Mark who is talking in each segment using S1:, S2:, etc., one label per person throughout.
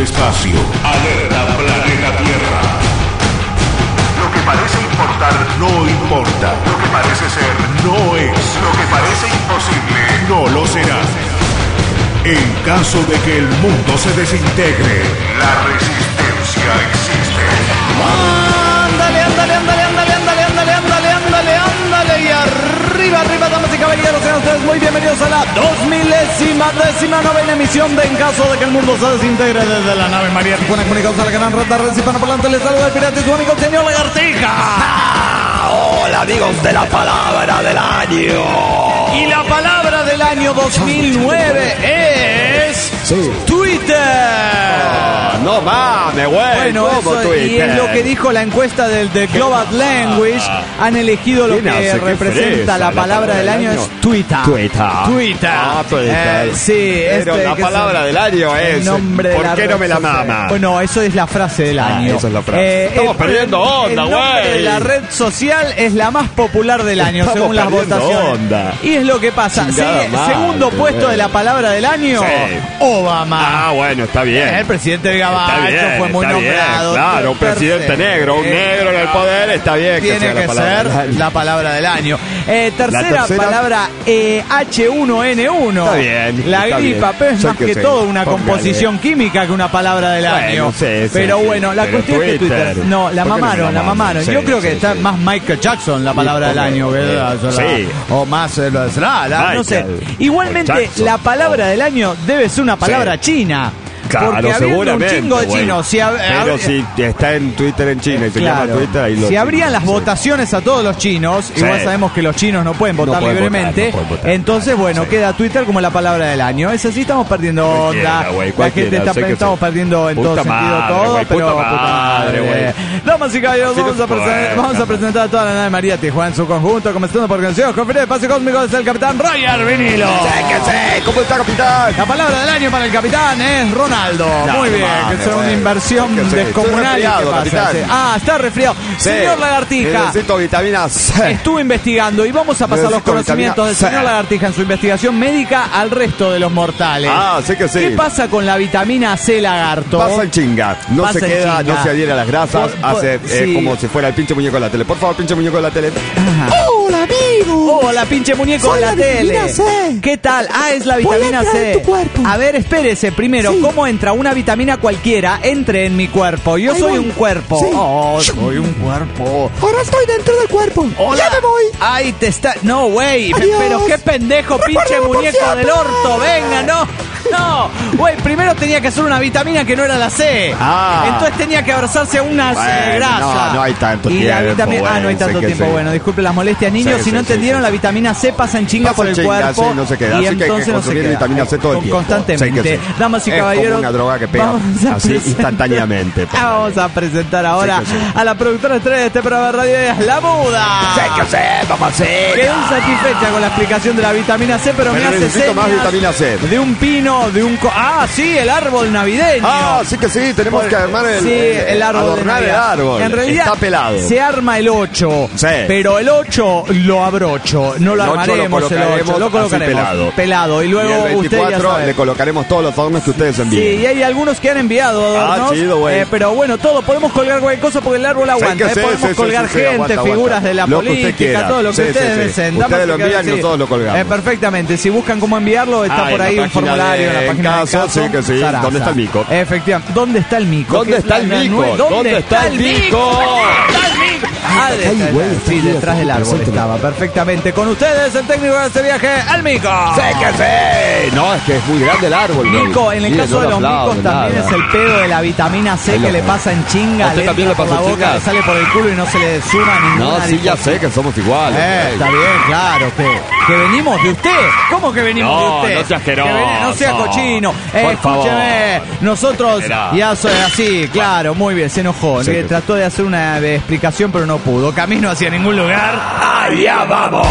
S1: espacio. Alerta planeta Tierra. Lo que parece importar no importa. Lo que parece ser no es. Lo que parece imposible no lo será. En caso de que el mundo se desintegre, la resistencia existe.
S2: Ándale, ándale, ándale, ándale, ándale, ándale, ándale, ándale, ándale. Y arriba, arriba, damas y caballeros, sean ustedes muy bienvenidos a la 2019ª emisión de En caso de que el mundo se desintegre desde la nave María Tijuana, comunicados a la gran red de redes hispanoparlantes. Les saluda el pirata y su amigo el señor Lagartija.
S3: Hola amigos de la palabra del año.
S2: Y la palabra del año 2009 es...
S3: Sí.
S2: Twitter.
S3: No mames, güey.
S2: Bueno,
S3: ¿cómo
S2: eso,
S3: Twitter?
S2: y es lo que dijo la encuesta del The Global Language. Han elegido lo
S3: ¿Quién
S2: que
S3: hace? ¿Qué
S2: representa
S3: fresa?
S2: la palabra del año es Twitter.
S3: Twitter.
S2: Twitter.
S3: Ah, Twitter.
S2: Sí,
S3: Pero la
S2: que
S3: palabra del año
S2: el
S3: es
S2: nombre de
S3: ¿por
S2: la
S3: qué no
S2: red
S3: me la
S2: social.
S3: mama?
S2: Bueno, eso es la frase del año.
S3: Eso es la frase. Estamos perdiendo onda,
S2: El nombre
S3: güey.
S2: de la red social es la más popular del año,
S3: Estamos
S2: según las
S3: perdiendo
S2: votaciones.
S3: onda.
S2: Y es lo que pasa.
S3: Chingada
S2: Sí,
S3: madre,
S2: segundo puesto
S3: güey.
S2: de la palabra del año,
S3: Sí.
S2: Obama.
S3: Ah, bueno, está bien.
S2: El presidente de Gabacho
S3: Está bien,
S2: fue muy
S3: está bien,
S2: nombrado.
S3: claro, un presidente negro, un negro en el poder, está bien que
S2: Tiene
S3: sea la
S2: que
S3: palabra del
S2: ser
S3: año.
S2: la palabra del año. Tercera
S3: tercera.
S2: palabra, H1N1.
S3: Está bien,
S2: La
S3: está
S2: gripa,
S3: bien.
S2: pero es
S3: Yo
S2: más
S3: qué
S2: que
S3: sé,
S2: todo una
S3: póngale.
S2: composición química que una palabra del
S3: Bueno,
S2: año.
S3: sí,
S2: Pero
S3: sí,
S2: bueno, la
S3: pero
S2: cuestión es que Twitter... No, la
S3: ¿por qué no
S2: mamaron, la mamaron.
S3: Sí,
S2: Yo creo que
S3: sí,
S2: está
S3: sí.
S2: más Michael Jackson la palabra del año.
S3: Sí.
S2: O más... no sé.
S3: Michael
S2: Igualmente,
S3: Jackson.
S2: la palabra del año debe ser una palabra
S3: Sí.
S2: china.
S3: Claro,
S2: porque habiendo un
S3: seguramente,
S2: chingo de
S3: güey.
S2: chinos.
S3: Pero si está en Twitter en China y se llama Twitter, ahí lo
S2: si abrían las
S3: sí.
S2: votaciones a todos los chinos,
S3: Sí.
S2: igual sabemos que los chinos no pueden votar
S3: pueden
S2: libremente,
S3: votar, no pueden votar.
S2: entonces bueno,
S3: Sí.
S2: queda Twitter como la palabra del año. Es así, estamos perdiendo
S3: Cualquiera,
S2: onda,
S3: güey,
S2: la
S3: cualquiera,
S2: gente
S3: sé que
S2: estamos
S3: sí.
S2: perdiendo en
S3: Puta
S2: todo sentido
S3: madre,
S2: todo,
S3: güey,
S2: pero
S3: puta madre, güey.
S2: Damas y caballeros,
S3: Sí,
S2: vamos,
S3: no
S2: a presentar,
S3: puede,
S2: vamos a
S3: no.
S2: presentar a toda la nave María Tijuana en su conjunto, comenzando por canciones con el espacio cósmico desde el capitán Roger Vinilo.
S3: ¿Cómo está, capitán?
S2: La palabra del año para el capitán es Ronaldo.
S3: No,
S2: Muy
S3: no
S2: bien,
S3: mames,
S2: que es una
S3: güey.
S2: inversión
S3: ¿Qué sé?
S2: descomunal.
S3: Estoy resfriado,
S2: ¿Qué pasa?
S3: capitán.
S2: Sí. Ah, está resfriado.
S3: Sí.
S2: Señor Lagartija,
S3: Necesito vitaminas.
S2: estuve investigando y vamos a pasar los
S3: Necesito
S2: conocimientos del
S3: vitamina
S2: señor
S3: C.
S2: Lagartija en su investigación médica al resto de los mortales.
S3: Ah, sé que sí.
S2: ¿Qué pasa con la vitamina C, lagarto?
S3: Pasa en chinga. No
S2: Pasa
S3: se
S2: en
S3: queda,
S2: chinga.
S3: no se adhiere a las grasas. Hace
S2: sí.
S3: como si fuera el pinche muñeco de la tele. Por favor, pinche muñeco de la tele.
S4: ¡Hola, amigo!
S2: Hola, pinche muñeco
S4: Soy
S2: de la
S4: la
S2: tele.
S4: vitamina C.
S2: ¿Qué tal? Ah, es la
S4: Puede
S2: vitamina
S4: entrar
S2: C.
S4: en tu cuerpo.
S2: A ver, espérese primero.
S4: Sí.
S2: ¿Cómo entra una vitamina cualquiera? Entre en mi cuerpo. Yo
S4: Ahí
S2: soy
S4: voy.
S2: un cuerpo.
S4: Sí.
S2: Oh, soy un cuerpo.
S4: Ahora estoy dentro del cuerpo.
S2: Hola.
S4: ¡Ya me voy!
S2: Ay, te está... No, güey.
S4: Adiós.
S2: Pero qué pendejo, pinche
S4: Recuérdame por
S2: muñeco
S4: siempre.
S2: del orto. Venga, no. No, güey, primero tenía que hacer una vitamina que no era la C.
S3: Ah.
S2: Entonces tenía que abrazarse a una
S3: Bueno,
S2: grasa.
S3: no hay tanto
S2: y la
S3: tiempo,
S2: vitamina... Ah, no hay
S3: güey,
S2: tanto
S3: sé que
S2: tiempo.
S3: sí.
S2: Bueno, disculpe las molestias, niños.
S3: Sí,
S2: Si no
S3: sí,
S2: entendieron,
S3: sí,
S2: la
S3: sí.
S2: vitamina C pasa en chinga
S3: Pasa
S2: por
S3: en
S2: el
S3: chinga,
S2: cuerpo.
S3: sí, no se queda.
S2: Y
S3: Así que hay que
S2: entonces no se
S3: consumir
S2: queda.
S3: vitamina C todo el tiempo.
S2: Constantemente.
S3: Sé que sí.
S2: Damas y
S3: Es
S2: caballeros.
S3: como una droga que pega
S2: vamos a
S3: así
S2: presentar-
S3: instantáneamente.
S2: Vamos a presentar ahora
S3: Sí que sí.
S2: a la productora estrella de este programa de radio, es La Muda.
S3: mamacita.
S2: Quedó insatisfecha con la explicación de la vitamina C, pero me
S3: Pero
S2: hace
S3: necesito más
S2: señas
S3: vitamina C.
S2: de un pino, de un... Ah, sí, el árbol navideño.
S3: Ah, sí que sí, tenemos que armar
S2: el árbol de
S3: adornar el
S2: Navidad.
S3: árbol.
S2: En realidad
S3: Está pelado.
S2: se arma el 8,
S3: Sí.
S2: pero el 8 lo abrocho, no lo
S3: El 8
S2: armaremos
S3: lo
S2: el 8, lo
S3: colocaremos
S2: colocaremos
S3: así
S2: pelado y
S3: Y
S2: luego
S3: el
S2: usted ya
S3: 24
S2: sabe.
S3: le colocaremos todos los adornos que ustedes
S2: Sí,
S3: envíen.
S2: y hay algunos que han enviado adornos,
S3: chido, güey.
S2: pero bueno, todo, podemos colgar cualquier cosa porque el árbol aguanta,
S3: que sí,
S2: podemos
S3: sí,
S2: colgar
S3: sí,
S2: gente,
S3: aguanta,
S2: figuras
S3: aguanta.
S2: de la
S3: Lo que usted
S2: política,
S3: quiera.
S2: todo lo que
S3: Sí, sí,
S2: ustedes
S3: sí.
S2: deseen.
S3: Ustedes
S2: Damas y
S3: lo envían y
S2: caballeros,
S3: nosotros lo colgamos.
S2: Perfectamente, si buscan cómo enviarlo, está
S3: Ah,
S2: por
S3: en
S2: ahí
S3: la
S2: un
S3: página
S2: formulario en la
S3: de
S2: página de
S3: Encaso, sí que sí.
S2: Sarasa.
S3: ¿Dónde está el mico?
S2: Efectivamente. ¿Dónde está el mico?
S3: ¿Dónde
S2: ¿Qué es
S3: está el
S2: la
S3: mico?
S2: nueva?
S3: ¿Dónde está el mico?
S2: ¿Dónde está el mico? Ah,
S4: Ay, güey, está
S2: sí,
S4: aquí,
S2: detrás
S4: aquí,
S2: del árbol
S4: presente.
S2: estaba. Perfectamente. Con ustedes, el técnico de este viaje, el mico.
S3: ¡Sé que sí! No, es que es muy grande el árbol, güey.
S2: Mico, en el
S3: Mire,
S2: caso
S3: no
S2: de
S3: lo
S2: los
S3: aplaudo,
S2: micos también
S3: nada.
S2: es el pedo de la vitamina C
S3: Ahí
S2: que
S3: lo
S2: le
S3: ves.
S2: pasa en chinga,
S3: ¿A usted
S2: le
S3: también
S2: entra
S3: le
S2: por
S3: pasa
S2: la
S3: en
S2: boca,
S3: chinga?
S2: le sale por el culo y no se le suma ninguna.
S3: No, sí, ya sé que somos iguales. güey.
S2: Está bien, claro, que venimos de usted. ¿Cómo que venimos
S3: No,
S2: de usted?
S3: no sea asqueroso.
S2: No sea cochino.
S3: Por favor.
S2: Escúcheme, nosotros
S3: Esperá.
S2: ya soy así, claro, muy bien, se enojó.
S3: Sí,
S2: Le
S3: que-
S2: trató de hacer una explicación, pero no pudo. Camino hacia ningún lugar.
S3: ¡Allá vamos!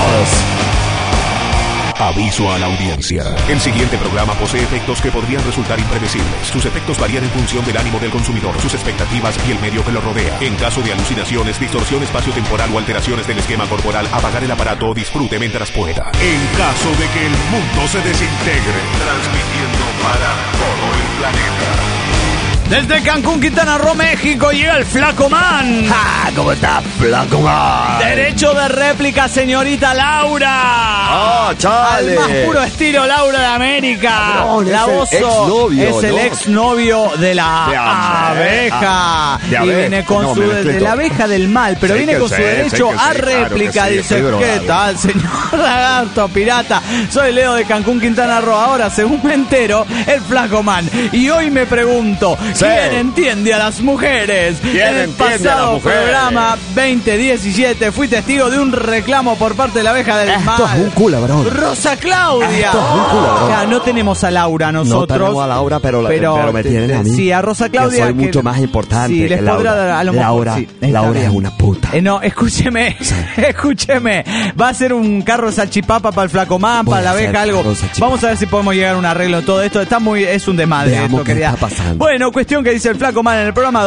S1: Aviso a la audiencia. El siguiente programa posee efectos que podrían resultar impredecibles. Sus efectos varían en función del ánimo del consumidor, sus expectativas y el medio que lo rodea. En caso de alucinaciones, distorsión espacio-temporal o alteraciones del esquema corporal, apagar el aparato o disfrute mientras pueda. En caso de que el mundo se desintegre, transmitiendo para todo el planeta.
S2: Desde Cancún, Quintana Roo, México, llega el Flaco Man.
S3: ¡Ja! ¿Cómo estás, Flaco Man?
S2: Derecho de réplica, señorita Laura.
S3: ¡Oh, chale!
S2: Al más puro estilo Laura de América.
S3: Cabrón,
S2: la
S3: es el
S2: voz
S3: exnovio,
S2: es el
S3: ¿no?
S2: exnovio de la abeja.
S3: De
S2: Y
S3: abeja.
S2: viene con
S3: No,
S2: su
S3: me mezclé
S2: de
S3: todo.
S2: la abeja del mal, pero
S3: Sé
S2: viene
S3: que
S2: con su
S3: sé,
S2: derecho
S3: sé que
S2: a
S3: sí,
S2: réplica.
S3: claro que sí,
S2: Dice,
S3: estoy
S2: ¿qué
S3: drogado.
S2: tal, señor lagarto pirata? Soy Leo de Cancún, Quintana Roo. Ahora, según me entero, el Flaco Man. Y hoy me pregunto,
S3: Sí.
S2: ¿quién entiende a las mujeres?
S3: ¿Quién
S2: En el
S3: entiende a las
S2: pasado
S3: mujeres?
S2: programa 2017 fui testigo de un reclamo por parte de la abeja del mal.
S3: Esto es un culebrón.
S2: Rosa Claudia.
S3: Esto es un culebrón.
S2: Ya, no tenemos a Laura nosotros.
S3: No tenemos a Laura, pero me tienen a mí.
S2: Sí, a Rosa Claudia.
S3: Que soy mucho más importante
S2: sí, les
S3: que
S2: podrá
S3: Laura.
S2: dar a lo mejor,
S3: Laura,
S2: sí, está
S3: Laura
S2: bien.
S3: es una puta.
S2: No, escúcheme, escúcheme. Va a ser un carro salchipapa para el Flacomán, para la
S3: Voy a
S2: abeja,
S3: hacer
S2: algo.
S3: carro salchipapa.
S2: Vamos a ver si podemos llegar a un arreglo en todo esto. Es un desmadre
S3: Veamos
S2: esto,
S3: qué
S2: querida.
S3: está pasando.
S2: Bueno, cuestión que dice el Flacomán en el programa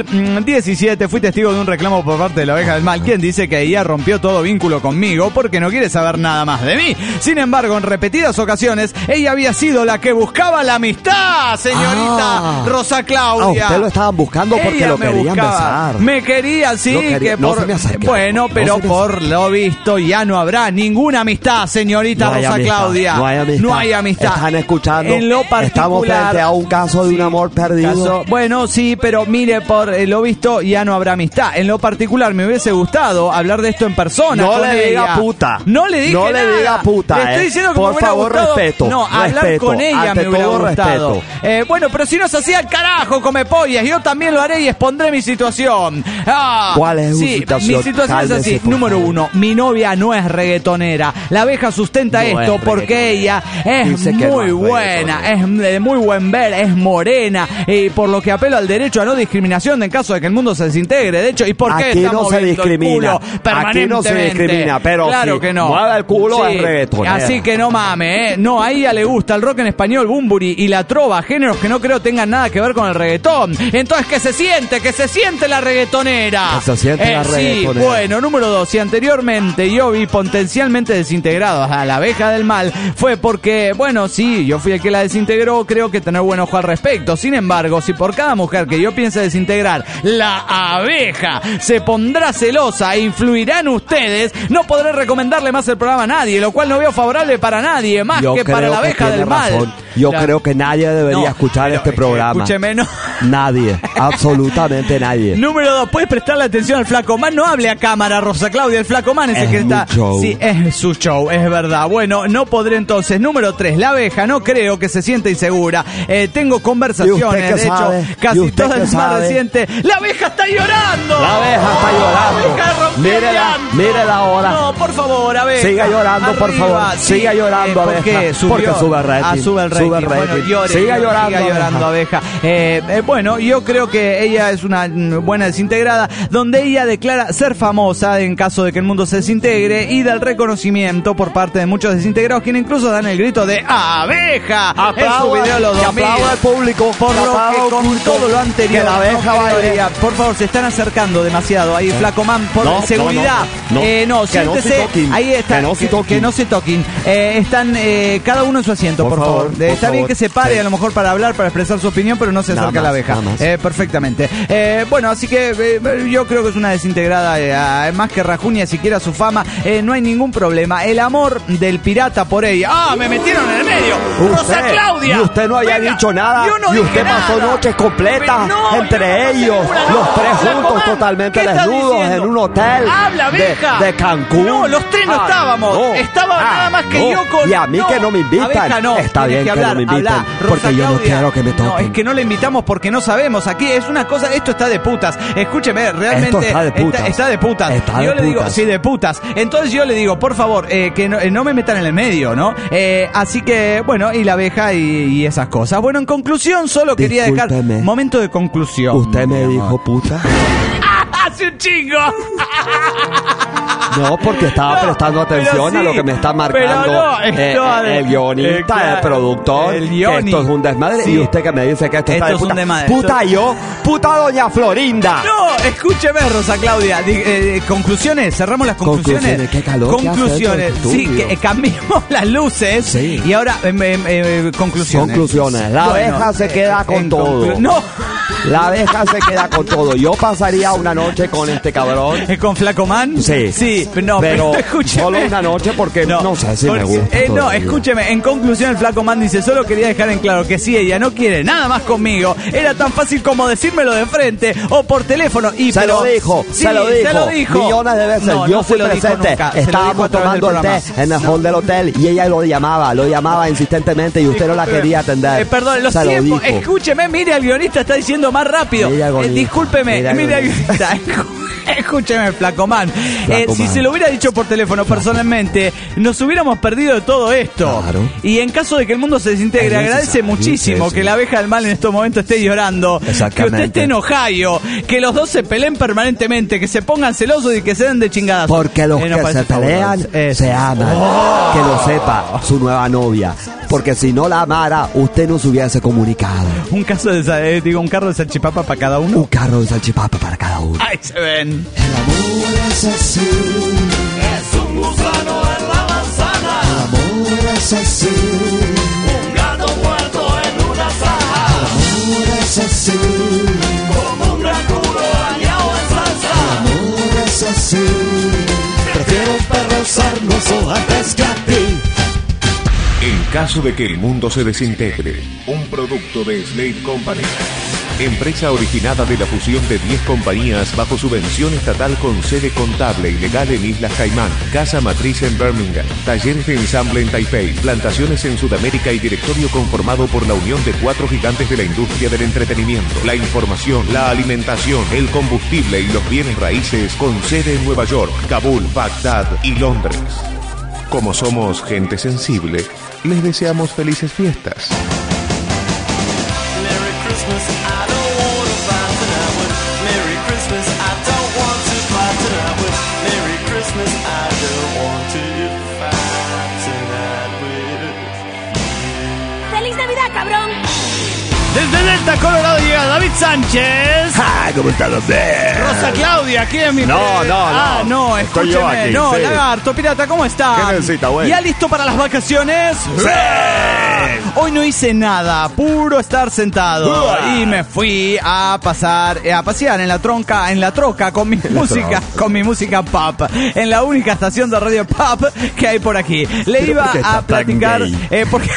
S2: 2017. Fui testigo de un reclamo por parte de la abeja del mal, quien dice que ella rompió todo vínculo conmigo porque no quiere saber nada más de mí. Sin embargo, en repetidas ocasiones, ella había sido la que buscaba la amistad, señorita Rosa Claudia.
S3: Usted lo estaban buscando porque
S2: Ella
S3: lo
S2: me
S3: querían
S2: buscaba.
S3: besar.
S2: Me quería, sí,
S3: Lo quería-
S2: que
S3: no
S2: por...
S3: se me acerque.
S2: Bueno,
S3: No
S2: pero
S3: se me
S2: por lo visto ya no habrá ninguna amistad, señorita
S3: No hay
S2: Rosa
S3: amistad,
S2: Claudia.
S3: no hay amistad.
S2: No hay amistad.
S3: Están escuchando.
S2: En lo particular,
S3: Estamos frente a un caso de un amor perdido.
S2: Bueno, sí, pero mire, por lo visto ya no habrá amistad. En lo particular me hubiese gustado hablar de esto en persona.
S3: No
S2: con
S3: le diga
S2: ella.
S3: puta.
S2: No le dije
S3: No le
S2: nada.
S3: diga puta,
S2: Le estoy diciendo que
S3: Por
S2: me hubiera
S3: favor,
S2: gustado.
S3: respeto.
S2: No, hablar
S3: Respeto.
S2: con ella
S3: Ante
S2: me hubiera
S3: todo,
S2: gustado.
S3: respeto.
S2: Bueno, pero si no se hacía el carajo, come pollas. Yo también lo haré y expondré mi situación.
S3: ¿Cuál es su
S2: sí,
S3: situación?
S2: Mi situación es
S3: Cálmese,
S2: así.
S3: por
S2: Número
S3: favor.
S2: 1, mi novia no es reggaetonera. La abeja sustenta
S3: No
S2: esto
S3: es
S2: porque ella es
S3: Dice que no
S2: muy
S3: es
S2: buena,
S3: reggaetonera.
S2: es de muy buen ver, es morena, y por lo que apelo al derecho a no discriminación en caso de que el mundo se desintegre. De hecho, ¿y por qué
S3: Aquí
S2: estamos
S3: no se
S2: viendo el
S3: discrimina.
S2: culo permanentemente?
S3: Aquí no se discrimina, pero
S2: claro
S3: si
S2: que no.
S3: mueve el culo es reggaetonera.
S2: Así que no mames, No, a ella le gusta el rock en español, bumburi y la trova, géneros que no creo tengan nada que ver con el reggaetón. Entonces, que se siente la reggaetonera.
S3: Que se siente la
S2: Sí,
S3: reggaetonera.
S2: bueno, número 2, si anteriormente yo vi potencialmente desintegrados a la abeja del mal, fue porque, bueno, sí, yo fui el que la desintegró, creo que tener buen ojo al respecto. Sin embargo, si por cada mujer que yo piense desintegrar, la abeja se pondrá celosa e influirá en ustedes, no podré recomendarle más el programa a nadie, lo cual no veo favorable para nadie, más
S3: Yo
S2: que para
S3: creo
S2: la
S3: que
S2: abeja
S3: tiene
S2: del mal.
S3: razón. Yo
S2: La-
S3: creo que nadie debería
S2: No,
S3: escuchar
S2: pero
S3: este
S2: es que,
S3: programa.
S2: escúcheme, no.
S3: Nadie, absolutamente nadie.
S2: Número 2, puedes prestarle atención al Flacomán. No hable a cámara, Rosa Claudia. El Flacomán es el
S3: Es
S2: que
S3: mi
S2: está.
S3: show.
S2: Sí, es su show, es verdad. Bueno, no podré entonces. Número 3, la abeja. No creo que se sienta insegura. Tengo
S3: ¿Y
S2: conversaciones.
S3: usted qué
S2: De
S3: sabe?
S2: hecho,
S3: ¿Y
S2: casi
S3: usted
S2: todas
S3: qué
S2: las más
S3: sabe?
S2: recientes. ¡La abeja está llorando!
S3: La abeja está llorando.
S2: La abeja rompió
S3: Mírela,
S2: llanto.
S3: mírela ahora.
S2: No, por favor, abeja.
S3: Siga llorando, por
S2: Arriba.
S3: favor.
S2: Sí,
S3: Siga llorando,
S2: ¿por
S3: abeja.
S2: qué? Subió.
S3: Porque sube el rating.
S2: Sube el rating.
S3: Sube el
S2: Bueno,
S3: rating.
S2: llore,
S3: Siga llorando,
S2: abeja. Bueno, yo creo que ella es una buena desintegrada, donde ella declara ser famosa en caso de que el mundo se desintegre y del reconocimiento por parte de muchos desintegrados, quienes incluso dan el grito de abeja en su video los
S3: que
S2: 2000.
S3: aplauda al público.
S2: Por
S3: que
S2: lo
S3: aplauda
S2: que
S3: al
S2: con
S3: público,
S2: todo lo anterior,
S3: que la abeja
S2: no creo
S3: baile.
S2: ella. Por favor, se están acercando demasiado ahí, Flacomán, por
S3: No,
S2: seguridad.
S3: no,
S2: No,
S3: no se
S2: siéntese.
S3: toquen.
S2: Ahí está.
S3: Que no se toquen.
S2: Que no se toquen. Están cada uno en su asiento, por favor.
S3: por
S2: Está bien
S3: favor.
S2: que se pare
S3: Sí.
S2: a lo mejor para hablar, para expresar su opinión, pero no se
S3: Nada
S2: acerca a la
S3: más,
S2: abeja.
S3: nada más.
S2: Perfectamente. Bueno, así que yo creo que es una desintegrada, más que rajuña siquiera su fama. No hay ningún problema. El amor del pirata por ella. ¡Ah! Me metieron en el medio. ¡Rosa Claudia!
S3: Y usted no había
S2: Venga,
S3: dicho nada.
S2: yo no
S3: Y
S2: dije
S3: usted pasó
S2: nada.
S3: noches completas
S2: No, yo
S3: entre
S2: no pasé
S3: ellos.
S2: ninguna,
S3: Los
S2: no.
S3: tres juntos,
S2: Flacomán,
S3: totalmente
S2: ¿qué estás
S3: desnudos
S2: diciendo?
S3: en un hotel.
S2: ¡Habla, abeja!
S3: de Cancún.
S2: No, los tres no estábamos.
S3: no.
S2: Estaba nada más que
S3: no.
S2: yo con.
S3: Y a mí que no me invitan.
S2: Abeja, no.
S3: Está
S2: Tienes
S3: bien que
S2: hablar,
S3: no me invitan.
S2: habla. Rosa
S3: Porque yo no
S2: Claudia.
S3: quiero que me toquen.
S2: No, es que no le invitamos porque no sabemos. Aquí es una cosa. Esto está de putas. Escúcheme, realmente.
S3: Esto está de putas.
S2: Está de putas.
S3: Está
S2: yo
S3: de
S2: le digo,
S3: putas.
S2: sí, de putas. Entonces yo le digo, por favor, que no me metan en el medio, ¿no? Así que, bueno, y la abeja y esas cosas. Bueno, en conclusión, solo quería dejar.
S3: Discúlpeme.
S2: Momento de conclusión.
S3: Usted me
S2: mi
S3: dijo
S2: amor.
S3: puta.
S2: ¡Hace un chingo!
S3: No, porque estaba
S2: No,
S3: prestando
S2: pero
S3: atención a
S2: sí,
S3: lo que me está marcando
S2: pero no, esto
S3: el guionista,
S2: claro,
S3: el productor,
S2: el
S3: que
S2: guioni.
S3: esto es un desmadre.
S2: Sí.
S3: Y usted que me dice que esto está
S2: Esto
S3: de
S2: es un
S3: puta.
S2: desmadre.
S3: Puta yo, puta doña Florinda.
S2: No, escúcheme, Rosa Claudia. Conclusiones, cerramos las conclusiones.
S3: Conclusiones, qué calor que hace
S2: Conclusiones,
S3: dentro del
S2: sí,
S3: estudio.
S2: que cambiamos las luces.
S3: Sí.
S2: Y ahora, conclusiones.
S3: Conclusiones. La
S2: Bueno,
S3: abeja se queda con todo.
S2: No.
S5: La abeja se queda con todo. Yo pasaría una noche con este cabrón.
S2: ¿Con Flacomán?
S5: Sí.
S2: Sí, no,
S5: pero
S2: escúcheme.
S5: solo una noche porque no sé si me gusta.
S2: No,
S5: todavía.
S2: escúcheme, en conclusión el Flacomán dice, solo quería dejar en claro que si ella no quiere nada más conmigo, era tan fácil como decírmelo de frente o por teléfono. Y
S5: Se lo dijo. Millones de veces.
S2: No,
S5: yo
S2: no
S5: fui
S2: se lo dijo
S5: presente.
S2: nunca. Se lo dijo
S5: Estábamos
S2: a través del
S5: tomando el té
S2: programa.
S5: en el hall del hotel y ella lo llamaba insistentemente y usted no la quería atender.
S2: Perdón, los
S5: Se lo
S2: tiempos.
S5: dijo.
S2: Escúcheme, mire, el guionista está diciendo más rápido.
S5: Mire al guionista.
S2: Discúlpeme, mire al guionista. Escúcheme, Flacomán. Si se lo hubiera dicho por teléfono personalmente, nos hubiéramos perdido de todo esto.
S5: Claro.
S2: Y en caso de que el mundo se desintegre,
S5: Es
S2: agradece
S5: necesario,
S2: muchísimo
S5: sí.
S2: que la abeja del mal en estos momentos esté llorando, que
S5: Exactamente.
S2: usted esté en Ohio, que los dos se peleen permanentemente, que se pongan celosos y que se den de chingadas.
S5: Porque los
S2: nos
S5: que
S2: parece
S5: se pelean
S2: fabuloso.
S5: se aman. Que lo sepa su nueva novia. Porque si no la amara, usted no se hubiese comunicado.
S2: Un carro de salchipapa para cada uno.
S5: Un carro de salchipapa para cada uno.
S2: Ahí se ven.
S5: El amor es así.
S3: Es un gusano en la manzana,
S5: El amor es así.
S3: un gato muerto en una saja,
S5: El amor es así.
S3: como un gran culo bañado en salsa.
S5: El amor es así. Prefiero un perro sarnoso antes que a ti.
S1: En caso de que el mundo se desintegre, un producto de Slate Company. Empresa originada de la fusión de 10 compañías bajo subvención estatal con sede contable y legal en Islas Caimán, casa matriz en Birmingham, talleres de ensamble en Taipei, plantaciones en Sudamérica y directorio conformado por la unión de 4 gigantes de la industria del entretenimiento, la información, la alimentación, el combustible y los bienes raíces con sede en Nueva York, Kabul, Bagdad y Londres. Como somos gente sensible, les deseamos felices fiestas.
S3: Merry Christmas, I don't want to fight tonight with. Merry Christmas, I don't want to fight tonight with. Merry Christmas, I don't want to fight tonight with.
S6: ¡Feliz Navidad, cabrón!
S2: Desde Delta, Colorado, llega David Sánchez.
S3: Ah, ¿cómo está,
S2: Rosa Claudia, aquí en mi...
S3: No.
S2: Ah, no,
S3: Estoy yo
S2: escúcheme.
S3: aquí,
S2: No,
S3: sí.
S2: Lagarto, pirata, ¿cómo está?
S3: ¿Qué necesita, güey?
S2: ¿Ya listo para las vacaciones?
S3: ¡Sí!
S2: Hoy no hice nada, puro estar sentado.
S3: ¡Uah!
S2: Y me fui a pasear en la troca con mi música pop. En la única estación de radio pop que hay por aquí. Le
S3: ¿Pero
S2: iba
S3: por qué está
S2: a platicar
S3: tan
S2: porque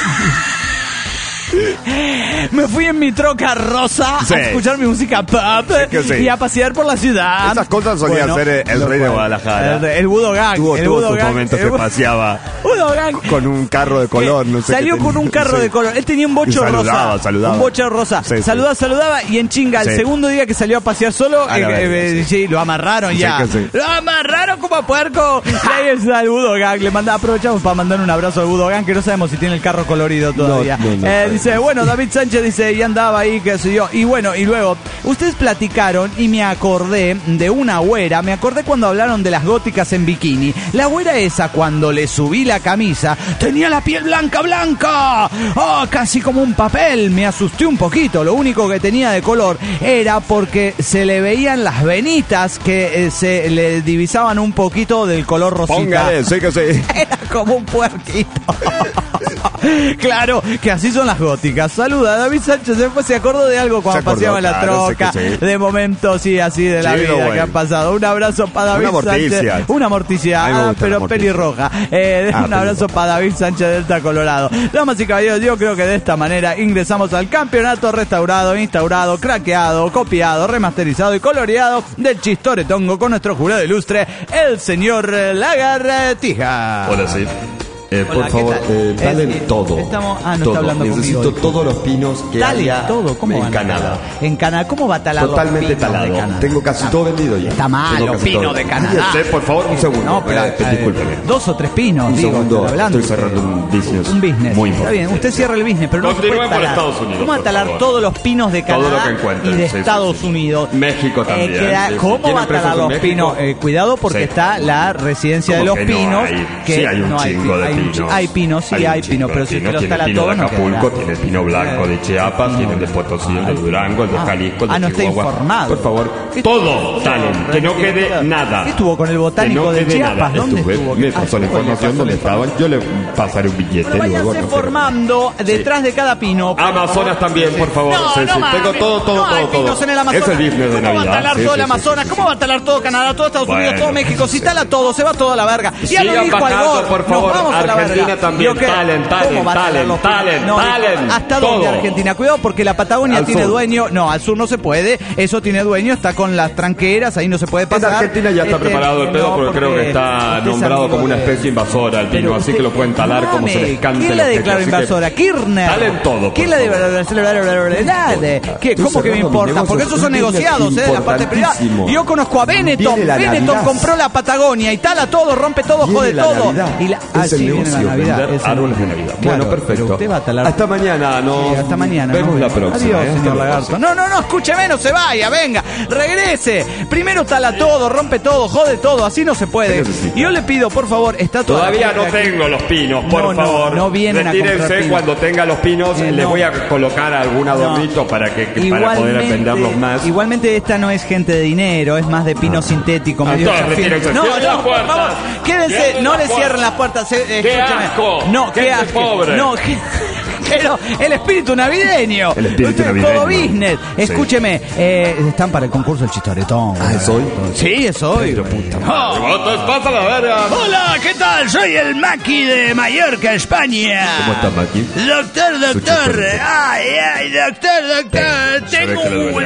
S2: me fui en mi troca rosa
S3: Sí.
S2: a escuchar mi música pop
S3: que sí.
S2: y a pasear por la ciudad.
S3: Esas cosas solía hacer el rey de Guadalajara.
S2: El Budo Gang.
S3: Tuvo
S2: el
S3: todos
S2: Budo
S3: sus
S2: Gang,
S3: momentos
S2: el
S3: que
S2: Bu-
S3: paseaba
S2: Budo Gang.
S3: con un carro de color, no sé.
S2: Salió
S3: qué
S2: con un
S3: tenía.
S2: carro
S3: Sí.
S2: de color. Él tenía un bocho
S3: Y saludaba,
S2: rosa.
S3: saludaba.
S2: Un bocho rosa.
S3: Sí, sí.
S2: Saludaba y en chinga, el
S3: Sí.
S2: segundo día que salió a pasear solo,
S3: A la verga,
S2: sí, lo amarraron
S3: Sí,
S2: ya.
S3: que sí.
S2: Lo amarraron como a puerco. Y ahí está el Budo Gang. Aprovechamos para mandar un abrazo al Budo Gang, que no sabemos si tiene el carro colorido todavía.
S5: no,
S2: Dice, bueno, David Sánchez dice, y andaba ahí, qué sé yo. Y bueno, y luego, ustedes platicaron y me acordé de una güera. Me acordé cuando hablaron de las góticas en bikini. La güera esa, cuando le subí la camisa, tenía la piel blanca. ¡Oh, casi como un papel! Me asusté un poquito. Lo único que tenía de color era porque se le veían las venitas que se le divisaban un poquito del color rosita.
S3: Póngale, sí que sí.
S2: Era como un puerquito. Claro, que así son las góticas. Saluda, David Sánchez. Después se acordó de algo cuando
S3: Se acordó,
S2: paseaba en la
S3: claro,
S2: troca.
S3: sí que sí.
S2: De momentos, sí, así de la
S3: Sí,
S2: vida
S3: bueno.
S2: que han pasado. Un abrazo para David
S3: Una morticia.
S2: Sánchez. Una morticia.
S3: A mí me gusta
S2: Pero
S3: la morticia.
S2: pelirroja. Un abrazo
S3: pelirroja.
S2: para David Sánchez Delta, Colorado. Damas y caballeros, yo creo que de esta manera ingresamos al campeonato restaurado, instaurado, craqueado, copiado, remasterizado y coloreado del Chistoretongo con nuestro jurado ilustre, el señor Lagartija.
S7: Hola, sí.
S2: Hola,
S7: Por
S2: ¿qué
S7: favor,
S2: tal?
S7: dale
S2: Estamos-
S7: todo.
S2: no está
S7: todo.
S2: hablando
S7: Necesito
S2: conmigo, hijo.
S7: todos los pinos que
S2: Dale,
S7: haya
S2: todo. ¿Cómo
S7: en
S2: van a
S7: Canadá.
S2: talar? En Canadá, ¿cómo va a talar los
S7: Totalmente
S2: pinos de
S7: talado.
S2: Canadá?
S7: Tengo casi todo vendido ya.
S2: Está
S7: Tengo
S2: malo,
S7: casi
S2: pino
S7: todo.
S2: de Canadá.
S7: Cállese, por favor, un segundo.
S2: No, pero
S7: discúlpeme.
S2: 2 o 3 pinos,
S7: Un
S2: digo,
S7: segundo,
S2: estoy hablando.
S7: estoy cerrando un business.
S2: Un business.
S7: muy
S2: Está
S7: importante.
S2: bien, usted cierra el business, pero no se
S7: Continúe
S2: puede
S7: por
S2: talar.
S7: Estados Unidos,
S2: ¿Cómo va a
S7: por
S2: talar
S7: favor?
S2: todos los pinos de
S7: Todo
S2: Canadá
S7: lo que encuentre,
S2: y de
S7: sí, sí,
S2: Estados
S7: sí.
S2: Unidos?
S7: México también, sí, sí.
S2: ¿Cómo
S7: ¿Tiene
S2: va a talar
S7: empresas en
S2: los
S7: México?
S2: pinos? Cuidado porque
S7: Sí.
S2: está la residencia de
S7: ¿Cómo
S2: los
S7: que no
S2: pinos.
S7: hay?
S2: Que
S7: Sí, hay un
S2: no
S7: chingo de
S2: hay
S7: pinos.
S2: Hay pino, sí, hay pino, pero si usted los
S7: tiene
S2: tala
S7: el pino
S2: todo
S7: de
S2: no
S7: Acapulco,
S2: quedará.
S7: tiene el pino blanco de Chiapas, tiene el de Potosí, el de Durango, el de Jalisco, el de
S2: no está
S7: Chihuahua.
S2: informado.
S7: Por favor,
S2: ¿Qué
S7: todo
S2: estuvo?
S7: talen, que no quede nada.
S2: ¿Qué estuvo con el botánico
S7: que no
S2: de
S7: quede
S2: Chiapas?
S7: nada.
S2: ¿Dónde estuvo?
S7: Me
S2: Ah,
S7: pasó la
S2: estuvo,
S7: información
S2: le
S7: donde
S2: pasó la
S7: estaban. Yo le pasaré un billete
S2: Bueno,
S7: luego.
S2: váyase
S7: no sé.
S2: formando detrás de cada pino. por
S7: Amazonas
S2: favor.
S7: también, por favor.
S2: No,
S7: Sí,
S2: no
S7: sí,
S2: mames.
S7: tengo todo,
S2: No hay
S7: todo.
S2: pinos en el Amazonas.
S7: Es el business de
S2: ¿Cómo
S7: Navidad.
S2: va a talar
S7: Sí,
S2: todo el
S7: sí, sí,
S2: Amazonas?
S7: sí,
S2: ¿Cómo va a talar todo Canadá, todo Estados Unidos, todo México? Si tala todo, se va todo a la verga. Ya lo
S7: Sigan
S2: dijo Al
S7: bajando,
S2: Gore.
S7: por favor.
S2: Nos vamos a la
S7: Argentina
S2: verga.
S7: también.
S2: ¿Yo qué?
S7: Talen,
S2: ¿Cómo va a talar los pinos?
S7: talen.
S2: No, ¿hasta dónde
S7: todo.
S2: Argentina? Cuidado porque la Patagonia
S7: Al
S2: tiene
S7: sur.
S2: dueño. No, al sur no se puede. Eso tiene dueño, está con las tranqueras, ahí no se puede
S7: En
S2: pasar.
S7: Argentina ya está preparado el pedo
S2: no,
S7: porque creo que está
S2: usted es
S7: nombrado
S2: amigo
S7: como una
S2: de-
S7: especie invasora el
S2: Pero
S7: pino, así
S2: usted-
S7: que lo pueden talar como se les cante.
S2: ¿Quién la
S7: los
S2: declaró
S7: pechos, así que
S2: invasora? Kirchner.
S7: Talen todo, por
S2: ¿Quién la
S7: favor.
S2: ¿Qué? ¿Cómo que me importa? Porque esos son negociados, de la parte privada. Yo conozco a Benetton.
S5: Viene la
S2: Benetton
S5: Navidad.
S2: compró la Patagonia y tala todo, rompe todo,
S5: Viene
S2: jode
S5: la
S2: todo.
S5: Navidad.
S2: Y la,
S5: Es el
S2: viene la
S5: negocio,
S2: Navidad.
S7: vender
S2: es el-
S7: árboles de Navidad.
S2: Claro,
S7: Bueno, perfecto.
S2: pero usted va a talar.
S7: Hasta mañana, ¿no?
S2: Sí, hasta mañana.
S7: Vemos
S2: nos
S7: la
S2: vemos.
S7: próxima.
S2: Adiós,
S7: ¿eh?
S2: señor
S7: Hasta la
S2: Lagarto.
S7: próxima.
S2: No, escúcheme, no se vaya, venga, regrese. Primero tala todo, rompe todo, jode todo, así no se puede.
S7: ¿Qué necesita?
S2: Y yo le pido, por favor, está toda
S7: Todavía
S2: la
S7: no
S2: gente aquí.
S7: tengo los pinos, por
S2: No,
S7: favor.
S2: no vienen a comprar
S7: Retírense
S2: pinos.
S7: cuando tenga los pinos. Les
S2: no.
S7: voy a colocar algún adornito para poder venderlos más.
S2: Igualmente esta no es gente de dinero, es más de pino sintético. medio
S7: Entonces,
S2: chafiero.
S7: retírense.
S2: No,
S7: Cierren las
S2: por
S7: puertas.
S2: favor, quédense,
S7: Cierren
S2: no
S7: las
S2: le cierren
S7: puertas.
S2: las puertas.
S7: ¡Qué
S2: Escúcheme.
S7: asco!
S2: No, qué
S7: Gente
S2: asco.
S7: pobre.
S2: No, pero el espíritu navideño.
S7: El espíritu
S2: Usted es
S7: navideño.
S2: todo business.
S7: Sí.
S2: Escúcheme, están para el concurso del chistoretón.
S5: Ah, ¿es hoy?
S2: Sí, es hoy. Oh.
S7: ¡Votos, pasa la verga!
S2: Hola, ¿qué tal? Soy el Maki de Mallorca, España.
S7: ¿Cómo está, Maki?
S2: Doctor. Ay, doctor.
S7: Tengo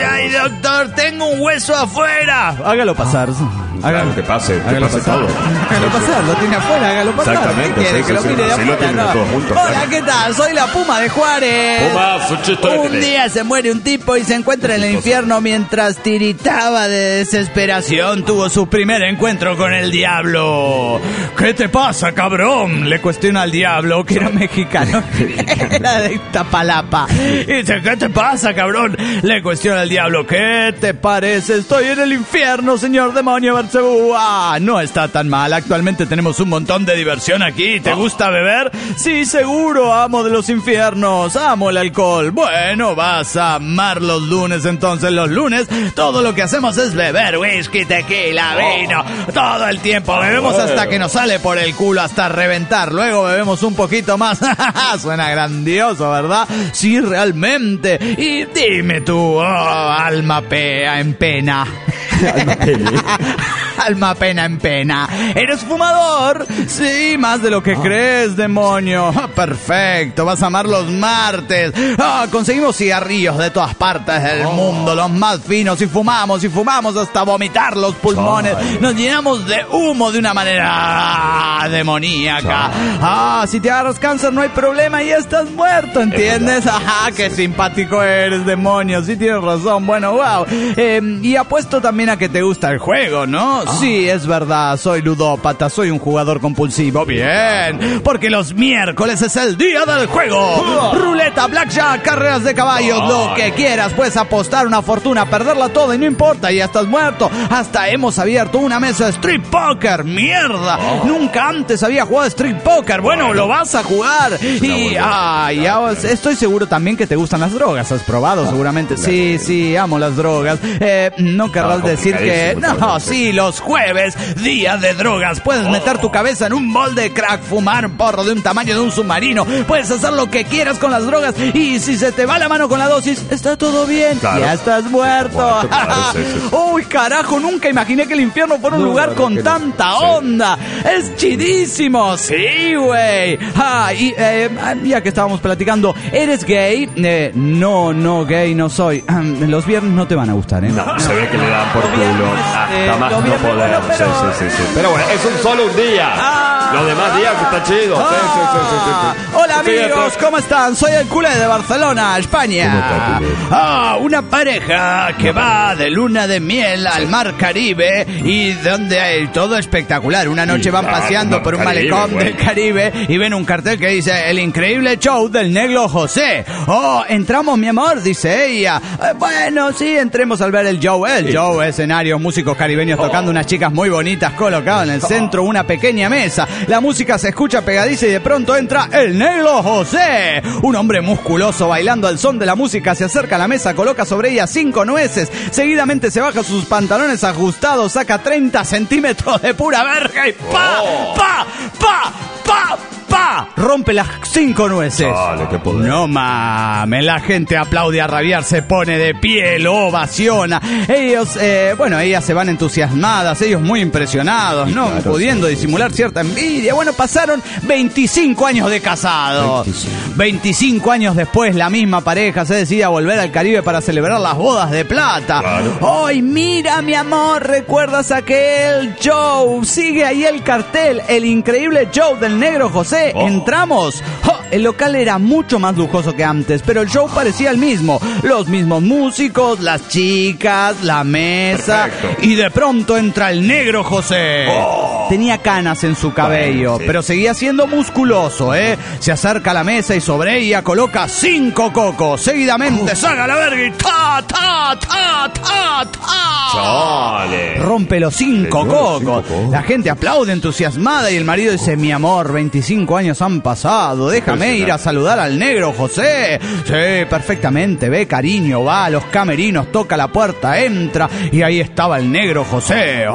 S2: Tengo un hueso afuera. Hágalo pasar.
S7: Claro, que pase
S2: Hágalo
S7: todo.
S2: Hágalo pasar, lo tiene afuera, hágalo pasar.
S7: Exactamente,
S2: ¿Qué quiere?
S7: sí,
S2: Que lo
S7: sí,
S2: mire de
S7: así lo
S2: afuera,
S7: tienen
S2: no.
S7: todos juntos,
S2: Hola,
S7: claro.
S2: ¿qué tal? Soy la Puma de Juárez.
S7: Puma, su chiste.
S2: Un día se muere un tipo y se encuentra en el infierno mientras tiritaba de desesperación. Tuvo su primer encuentro con el diablo. ¿Qué te pasa, cabrón? Le cuestiona al diablo, que era mexicano. Era de Iztapalapa. Y dice, ¿qué te pasa, cabrón? Le cuestiona al diablo, ¿qué te parece? Estoy en el infierno, señor demonio Berzebú. Ah, no está tan mal. Actualmente tenemos un montón de diversión aquí. ¿Te gusta beber? Sí, seguro. Amo de los infiernos. Amo el alcohol. Bueno, vas a amar los lunes. Entonces, los lunes, todo lo que hacemos es beber whisky, tequila, vino. Todo el tiempo. Bebemos hasta que nos sale por el culo, hasta reventar. Luego bebemos un poquito más. Suena grandioso, ¿verdad? Sí, realmente. Y dime tú, alma pea en pena. Alma pena en pena. ¿Eres fumador? Sí, más de lo que crees, demonio. Perfecto, vas a amar los martes. Conseguimos cigarrillos de todas partes del mundo, los más finos, y fumamos hasta vomitar los pulmones. Nos llenamos de humo de una manera demoníaca. Si te agarras cáncer no hay problema, ya estás muerto, ¿entiendes? Ajá, qué simpático eres, demonio. Sí tienes razón. Bueno, wow. Y apuesto también a que te gusta el juego, ¿no? Sí, es verdad, soy ludópata, soy un jugador compulsivo. Bien, porque los miércoles es el día del juego. Ruleta, blackjack, carreras de caballos, lo que quieras. Puedes apostar una fortuna, perderla toda y no importa, ya estás muerto. Hasta hemos abierto una mesa de street poker. ¡Mierda! Nunca antes había jugado street poker. Bueno, lo vas a jugar. Y ya estoy seguro también que te gustan las drogas. ¿Has probado seguramente? Sí, amo las drogas. No querrás decir que... No, sí, los jueves, día de drogas. Puedes meter tu cabeza en un bol de crack, fumar un porro de un tamaño de un submarino. Puedes hacer lo que quieras con las drogas. Y si se te va la mano con la dosis, está todo bien.
S7: Claro.
S2: Ya estás muerto.
S7: Claro, sí.
S2: Uy, carajo, nunca imaginé que el infierno fuera un lugar con tanta onda. Es chidísimo. Sí, güey. Ya que estábamos platicando, ¿eres gay? No, gay no soy. Los viernes no te van a gustar, ¿eh?
S7: No, se ve que le dan por
S2: Los
S7: culo.
S2: viernes,
S7: Hasta más
S2: los
S7: no
S2: viernes,
S7: poder.
S2: bueno, pero-
S7: Sí. Pero bueno, es solo un día. Los demás días está chido. Sí.
S2: Hola, Hola amigos, ¿cómo están? Soy el culé de Barcelona, España. Una pareja que va de luna de miel al mar Caribe y donde hay todo espectacular. Una noche van paseando por un malecón del Caribe y ven un cartel que dice el increíble show del Negro José. ¿Entramos, mi amor? Dice ella. Bueno, sí, entremos al ver el show. El show, escenario, músicos caribeños tocando, unas chicas muy bonitas colocadas en el centro, una pequeña mesa. La música se escucha pegadiza y de pronto entra el Negro José. Un hombre musculoso bailando al son de la música se acerca a la mesa, coloca sobre ella 5 nueces. Seguidamente se baja sus pantalones ajustados, saca 30 centímetros de pura verga y ¡pa! Rompe las 5 nueces.
S7: Dale, qué poder.
S2: No mames, la gente aplaude a rabiar, se pone de pie, lo ovaciona. Ellos, ellas se van entusiasmadas, ellos muy impresionados, ¿no?
S5: Claro,
S2: pudiendo disimular cierta envidia. Bueno, pasaron 25 años de casados. 25 años después, la misma pareja se decide a volver al Caribe para celebrar las bodas de plata.
S7: Claro.
S2: ¡Ay, mira, mi amor! ¿Recuerdas aquel show? Sigue ahí el cartel, el increíble show del Negro José. ¿Entramos? El local era mucho más lujoso que antes, pero el show parecía el mismo. Los mismos músicos, las chicas, la mesa.
S7: Perfecto.
S2: Y de pronto entra el Negro José. Tenía canas en su cabello,
S7: Bueno, sí.
S2: pero seguía siendo musculoso, Se acerca a la mesa y sobre ella coloca 5 cocos. Seguidamente saca la verga y ¡ta!
S7: Chale.
S2: Rompe los 5 cocos. La gente aplaude entusiasmada y el marido dice: mi amor, 25 años han pasado, déjame ir a saludar al Negro José. Sí, perfectamente, ve, cariño, va a los camerinos, toca la puerta, entra y ahí estaba el Negro José.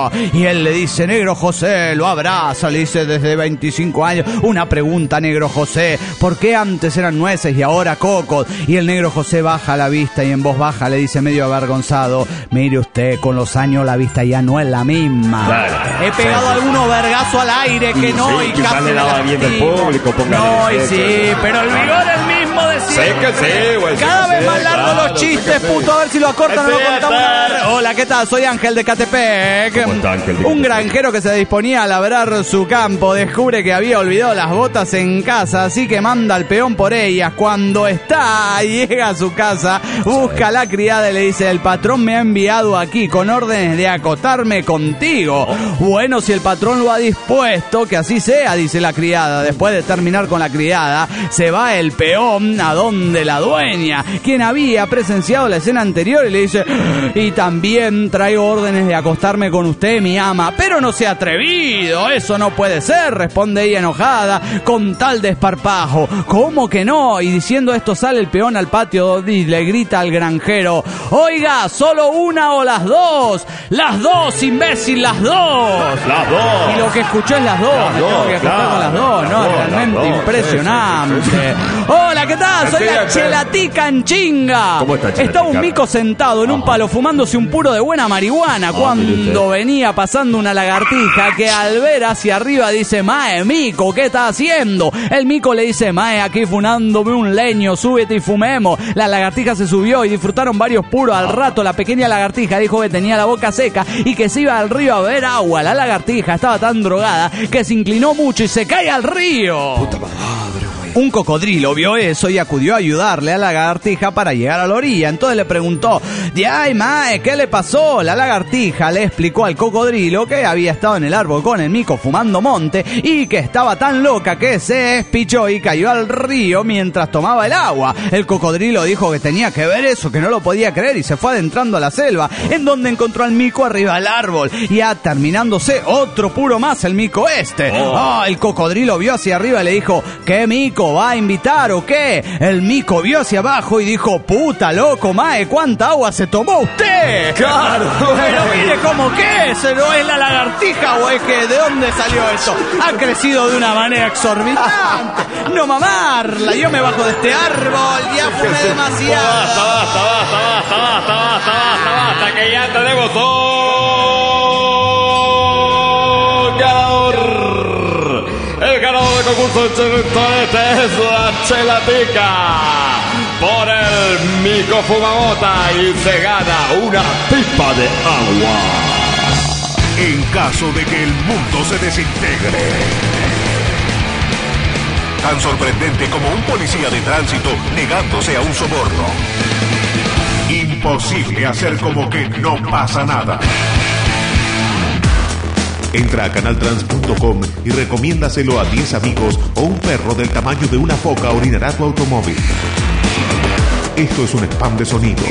S2: Y él le dice: Negro José, lo abraza, le dice: desde 25 años. Una pregunta, Negro José: ¿por qué antes eran nueces y ahora cocos? Y el Negro José baja la vista y en voz baja le dice, medio avergonzado: mire usted, con los años la vista ya no es la misma.
S7: Claro.
S2: He pegado algunos vergazos al aire que
S7: Y
S2: no,
S7: sí,
S2: y
S7: quizás
S2: casi
S7: le
S2: me
S7: daba bien del
S2: lastimo.
S7: público, póngale
S2: No, y
S7: efecto.
S2: sí, pero el vigor es el mismo de
S7: Sé
S2: siempre.
S7: que sí, güey. sé
S2: Cada
S7: que
S2: vez
S7: sí,
S2: más largos
S7: claro,
S2: los
S7: sé
S2: chistes,
S7: que sí.
S2: puto. A ver si lo acortan o lo
S7: Sí,
S2: contamos.
S7: está.
S2: Hola, ¿qué tal? Soy Ángel de Catepec.
S7: ¿Cómo está, Ángel de
S2: Un
S7: Catepec?
S2: granjero que se disponía a labrar su campo descubre que había olvidado las botas en casa, así que manda al peón por ellas. Cuando llega a su casa, busca a la criada y le dice: el patrón me ha enviado aquí con órdenes de acotarme contigo. Bueno, si el patrón lo ha dispuesto, que así sea, dice la criada. Después de terminar con la criada, se va el peón a donde la dueña, quien había presenciado la escena anterior, y le dice: y también traigo órdenes de acostarme con usted, mi ama. Pero no se ha atrevido, eso no puede ser, responde ella enojada, con tal desparpajo. ¿Cómo que no? Y diciendo esto sale el peón al patio y le grita al granjero: oiga, ¿solo una o las dos? Las dos, imbécil, las dos.
S7: Las dos.
S2: Y lo que escuchó es las dos.
S7: Las
S2: Me tengo
S7: dos,
S2: que acostar
S7: claro,
S2: con las dos,
S7: las
S2: ¿no?
S7: dos,
S2: Realmente
S7: las dos.
S2: impresionante.
S7: Sí, sí, sí.
S2: Hola, ¿qué tal? Soy la
S7: Sí,
S2: Chelatica en chinga.
S7: ¿Cómo está, Chelatica?
S2: Estaba un mico sentado en un palo fumándose un puro de buena marihuana
S7: mire
S2: cuando
S7: usted.
S2: venía pasando una lagartija que al ver hacia arriba dice: mae, mico, ¿qué estás haciendo? El mico le dice: mae, aquí funándome un leño, súbete y fumemos. La lagartija se subió y disfrutaron varios puros. Al rato la pequeña lagartija dijo que tenía la boca seca y que se iba al río a beber agua. La lagartija estaba tan drogada que se inclinó mucho y se cae al río. Un cocodrilo vio eso y acudió a ayudarle a la lagartija para llegar a la orilla. Entonces le preguntó: ay, mae, ¿qué le pasó? La lagartija le explicó al cocodrilo que había estado en el árbol con el mico fumando monte y que estaba tan loca que se espichó y cayó al río mientras tomaba el agua. El cocodrilo dijo que tenía que ver eso, que no lo podía creer, y se fue adentrando a la selva, en donde encontró al mico arriba del árbol, ya terminándose otro puro más el mico este. El cocodrilo vio hacia arriba y le dijo: ¿qué mico? ¿Va a invitar o qué? El mico vio hacia abajo y dijo: puta loco, mae, ¿cuánta agua se tomó usted?
S7: Claro.
S2: Pero mire cómo que ¿ese no es la lagartija o es que de dónde salió esto? Ha crecido de una manera exorbitante. No mamarla, yo me bajo de este árbol, ya fumé demasiado.
S7: Basta, que ya tenemos un ganador. El ganador del concurso de Chelentones es la Chelatica por el mico fumamota y se gana una pipa de agua.
S1: En caso de que el mundo se desintegre, tan sorprendente como un policía de tránsito negándose a un soborno. Imposible hacer como que no pasa nada. Entra a canaltrans.com y recomiéndaselo a 10 amigos o un perro del tamaño de una foca orinará tu automóvil. Esto es un spam de sonido.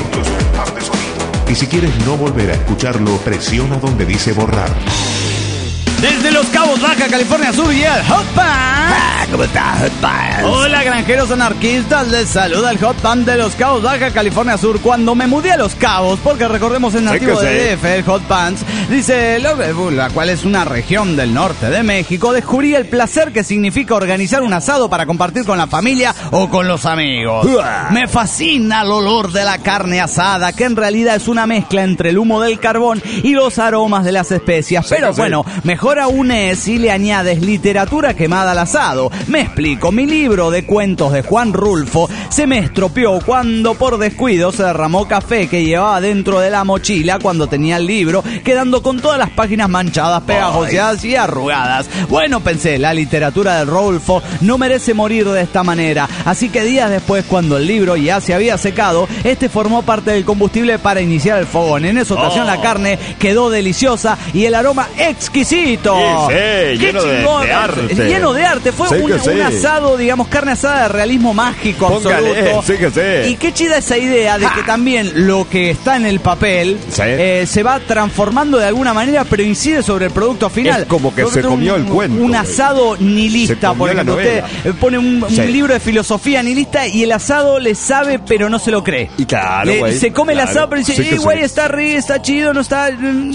S1: Y si quieres no volver a escucharlo, presiona donde dice borrar.
S2: Desde Los Cabos, Baja California Sur y el Hot Pan.
S5: ¿Cómo está, Hot Pants?
S2: Hola, granjeros anarquistas. Les saluda el Hot Pan de Los Cabos, Baja California Sur. Cuando me mudé a Los Cabos, porque recordemos es nativo de DF, el Hot Pants, dice, la cual es una región del norte de México, descubrí el placer que significa organizar un asado para compartir con la familia o con los amigos. Me fascina el olor de la carne asada, que en realidad es una mezcla entre el humo del carbón y los aromas de las especias. Pero bueno, mejor aún es si le añades literatura quemada al asado. Me explico, mi libro de cuentos de Juan Rulfo se me estropeó cuando por descuido se derramó café que llevaba dentro de la mochila cuando tenía el libro, quedando con todas las páginas manchadas, pegajosas y arrugadas. Bueno, pensé, la literatura de Rulfo no merece morir de esta manera, así que días después, cuando el libro ya se había secado, este formó parte del combustible para iniciar el fogón. En esa ocasión la carne quedó deliciosa y el aroma exquisito.
S7: Sí, lleno de arte.
S2: Lleno de arte. Fue un asado, digamos, carne asada de realismo mágico absoluto. Y qué chida esa idea de que también lo que está en el papel se va transformando de alguna manera, pero incide sobre el producto final.
S7: Es como que se comió el cuento.
S2: Un asado nihilista, por ejemplo. Usted pone un libro de filosofía nihilista y el asado le sabe, pero no se lo cree.
S5: Y claro,
S2: se come el asado, pero dice, güey, está chido, no está...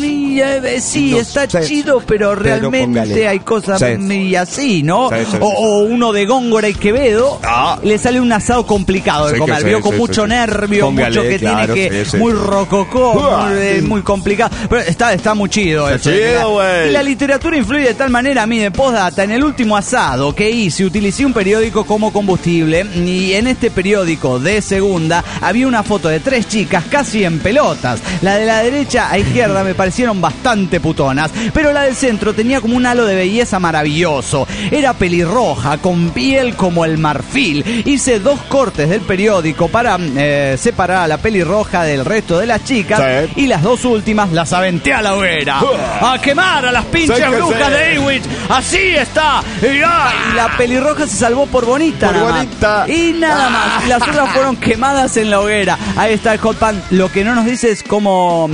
S2: Sí, está chido, pero realmente hay cosas y así, ¿no? O uno de Góngora y Quevedo, le sale un asado complicado de comer, vio con mucho nervio, mucho que tiene que, muy rococó, muy complicado, pero está muy chido eso. Y la literatura influye de tal manera, a mí de postdata, en el último asado que hice, utilicé un periódico como combustible, y en este periódico de segunda había una foto de 3 chicas casi en pelotas. La de la derecha a izquierda me parecieron bastante putonas, pero la del centro tenía como un halo de belleza maravilloso. Era pelirroja, con piel como el marfil. Hice 2 cortes del periódico para separar a la pelirroja del resto de las chicas, y las 2 últimas las aventé a la hoguera. ¡A quemar a las pinches brujas de Ewich! ¡Así está! Y la pelirroja se salvó por bonita. Y nada más. Y las otras fueron quemadas en la hoguera. Ahí está el Hot Pan. Lo que no nos dice es cómo...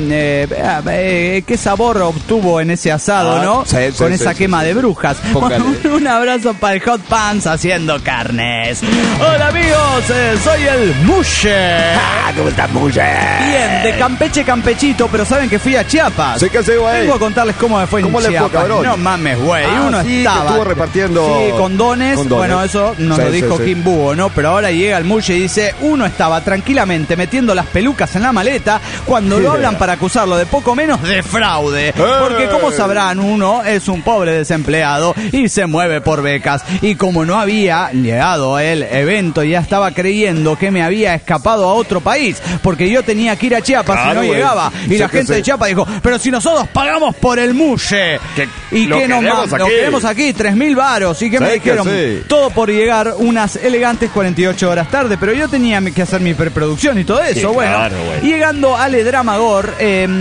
S2: qué sabor obtuvo en ese asado, ¿no? Con esa quema de brujas. Un abrazo para el Hot Pants haciendo carnes. Hola amigos, soy el Mushe.
S5: ¿Cómo estás, Mushe?
S2: Bien, de Campeche, Campechito, pero saben que fui a Chiapas.
S5: Sí que sí, güey.
S2: Vengo a contarles cómo me fue en Chiapas.
S5: ¿Cómo le fue, cabrón?
S2: No mames, güey. Uno estaba...
S5: que estuvo repartiendo...
S2: condones. Bueno, eso nos lo dijo Kim Búho, ¿no? Pero ahora llega el Mushe y dice, uno estaba tranquilamente metiendo las pelucas en la maleta cuando lo hablan para acusarlo de poco menos de fraude. Porque como sabrán, uno es un pobre desempleado y se mueve por becas. Y como no había llegado el evento, ya estaba creyendo que me había escapado a otro país, porque yo tenía que ir a Chiapas y no llegaba. Y la gente de Chiapas dijo, pero si nosotros pagamos por el Mushe. ¿Y qué nomás? Lo queremos aquí, 3.000 varos. ¿Y qué me dijeron? Todo por llegar unas elegantes 48 horas tarde, pero yo tenía que hacer mi preproducción y todo eso. Llegando al Edramagor,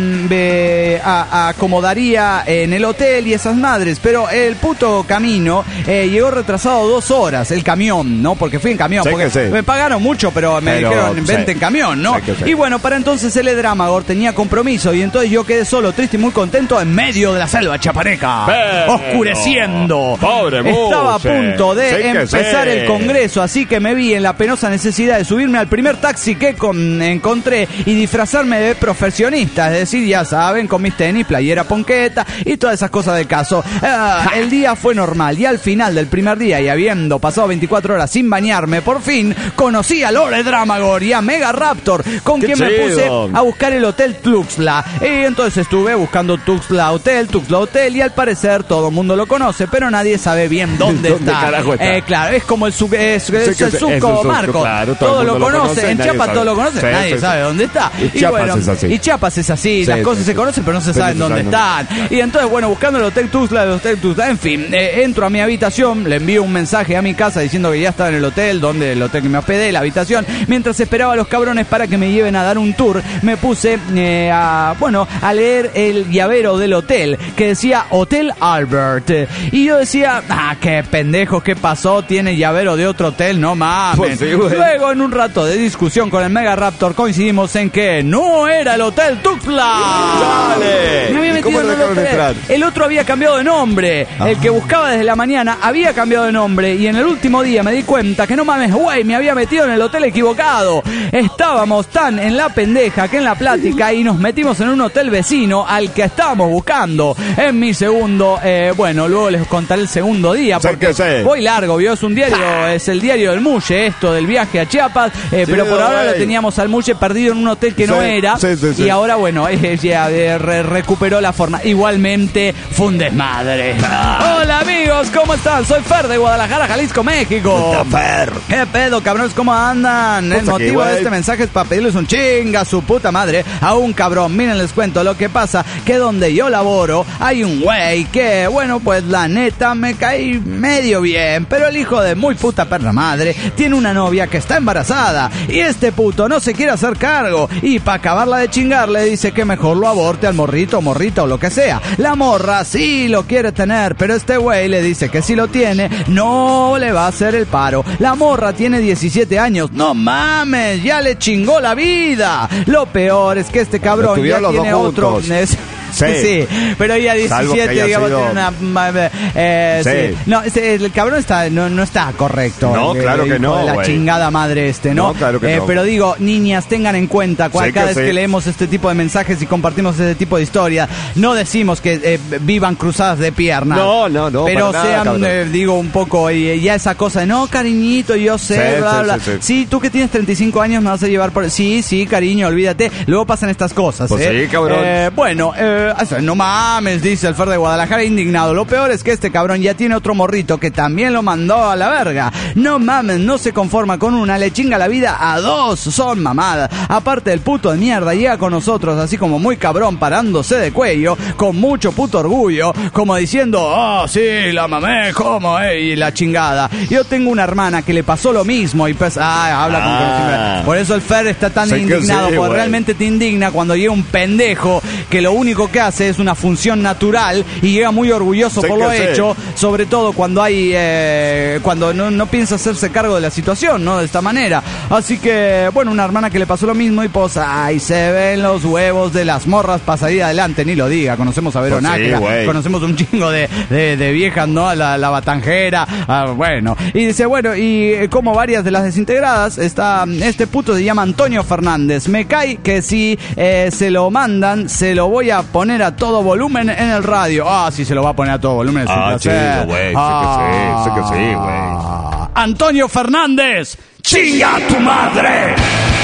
S2: acomodaría en el hotel y esas madres, pero el puto camino llegó retrasado 2 horas, el camión, ¿no? Porque fui en camión, me pagaron mucho, pero me dijeron, vente en camión, ¿no? Y bueno, para entonces el Edramagor tenía compromiso, y entonces yo quedé solo, triste y muy contento en medio de la selva chiapaneca, oscureciendo. Estaba a punto de empezar el congreso, así que me vi en la penosa necesidad de subirme al primer taxi que encontré y disfrazarme de profesionista, es decir, ya saben, con mis tenis, playera ponqueta y todas esas cosas del caso. El día fue normal, y al final del primer día, y habiendo pasado 24 horas sin bañarme, por fin conocí a Lord Edramagor y a Mega Raptor, con quien me puse a buscar el hotel Tuxtla. Y entonces estuve buscando Tuxtla Hotel, y al parecer todo el mundo lo conoce, pero nadie sabe bien dónde está. Claro, es como el Suco Marco. Claro, todo lo conoce. En Chiapas todo lo conoce, nadie sabe dónde está. Y Chiapas es así. Y Chiapas es así, las cosas se conocen, pero no se saben dónde están. Y entonces, bueno, buscando buscando el Hotel Tuxtla, en fin, entro a mi habitación, le envío un mensaje a mi casa diciendo que ya estaba en el hotel, el hotel que me hospedé, la habitación. Mientras esperaba a los cabrones para que me lleven a dar un tour, me puse a leer el llavero del hotel, que decía Hotel Albert. Y yo decía, qué pendejos, ¿qué pasó? Tiene llavero de otro hotel, no mames.
S5: Pues sí, güey.
S2: Luego, en un rato de discusión con el Mega Raptor, coincidimos en que no era el Hotel Tuxtla.
S5: ¡Dale!
S2: Me había
S5: ¿Y cómo
S2: metido en
S5: lo
S2: el
S5: dejaron
S2: hotel.
S5: entrar?
S2: El otro había cambiado de nombre. El que buscaba desde la mañana había cambiado de nombre. Y en el último día me di cuenta que no mames, güey, me había metido en el hotel equivocado. Estábamos tan en la pendeja que en la plática y nos metimos en un hotel vecino al que estábamos buscando. En mi segundo, luego les contaré el segundo día porque voy largo, ¿vio? Es un diario, es el diario del Mulle, esto del viaje a Chiapas, pero por ahora lo teníamos al Mulle perdido en un hotel que no era. Y ahora, ya recuperó la forma. Igualmente fue un desmadre. Hola amigos, ¿cómo están? Soy Fer de Guadalajara, Jalisco, México.
S5: Fer.
S2: ¿Qué pedo, cabrones? ¿Cómo andan? El motivo de este mensaje es para pedirles un chinga a su puta madre a un cabrón. Miren, les cuento lo que pasa, que donde yo laboro hay un güey que, pues la neta me cae medio bien, pero el hijo de muy puta perra madre tiene una novia que está embarazada y este puto no se quiere hacer cargo y para acabarla de chingar le dice que mejor lo aborte al morrito o morrita o lo que sea. La morra sí lo quiere tener, pero este güey le dice que si lo tiene no le va a hacer el paro. La morra tiene 17 años. No mames, ya le chingó la vida. Lo peor es que este cabrón ya tiene otro. Sí, pero ella 17, digamos, tiene una... sí. No, el cabrón no está correcto.
S5: No, claro que no,
S2: la chingada madre ¿no?
S5: No, claro que no.
S2: Pero digo, niñas, tengan en cuenta, cada vez que leemos este tipo de mensajes y compartimos este tipo de historias, no decimos que vivan cruzadas de piernas. No. Pero sean, digo, un poco, ya esa cosa de, no, cariñito, yo sé, bla, bla. Sí, tú que tienes 35 años me vas a llevar por... Sí, cariño, olvídate. Luego pasan estas cosas,
S5: pues sí, cabrón.
S2: No mames, dice el Fer de Guadalajara indignado. Lo peor es que este cabrón ya tiene otro morrito que también lo mandó a la verga. No mames, no se conforma con una, le chinga la vida a dos. Son mamadas. Aparte, el puto de mierda llega con nosotros así como muy cabrón, parándose de cuello, con mucho puto orgullo, como diciendo, sí, la mamé, ¿cómo? Y la chingada. Yo tengo una hermana que le pasó lo mismo y pues, habla con conocimiento. Por eso el Fer está tan indignado, porque realmente te indigna cuando llega un pendejo que lo único que hace es una función natural y llega muy orgulloso por lo hecho, sobre todo cuando hay cuando no piensa hacerse cargo de la situación, ¿no? De esta manera. Así que, una hermana que le pasó lo mismo y pues, se ven los huevos de las morras para salir adelante, ni lo diga. Conocemos a Veronáquera, conocemos un chingo de viejas, ¿no? La batanjera, y dice, y como varias de las desintegradas, está este puto se llama Antonio Fernández. Me cae que si se lo mandan, se lo voy a poner a todo volumen en el radio. Sí, se lo va a poner a todo volumen.
S5: Chido, güey. Sé que sí, güey.
S2: Antonio Fernández, ¡chinga tu madre!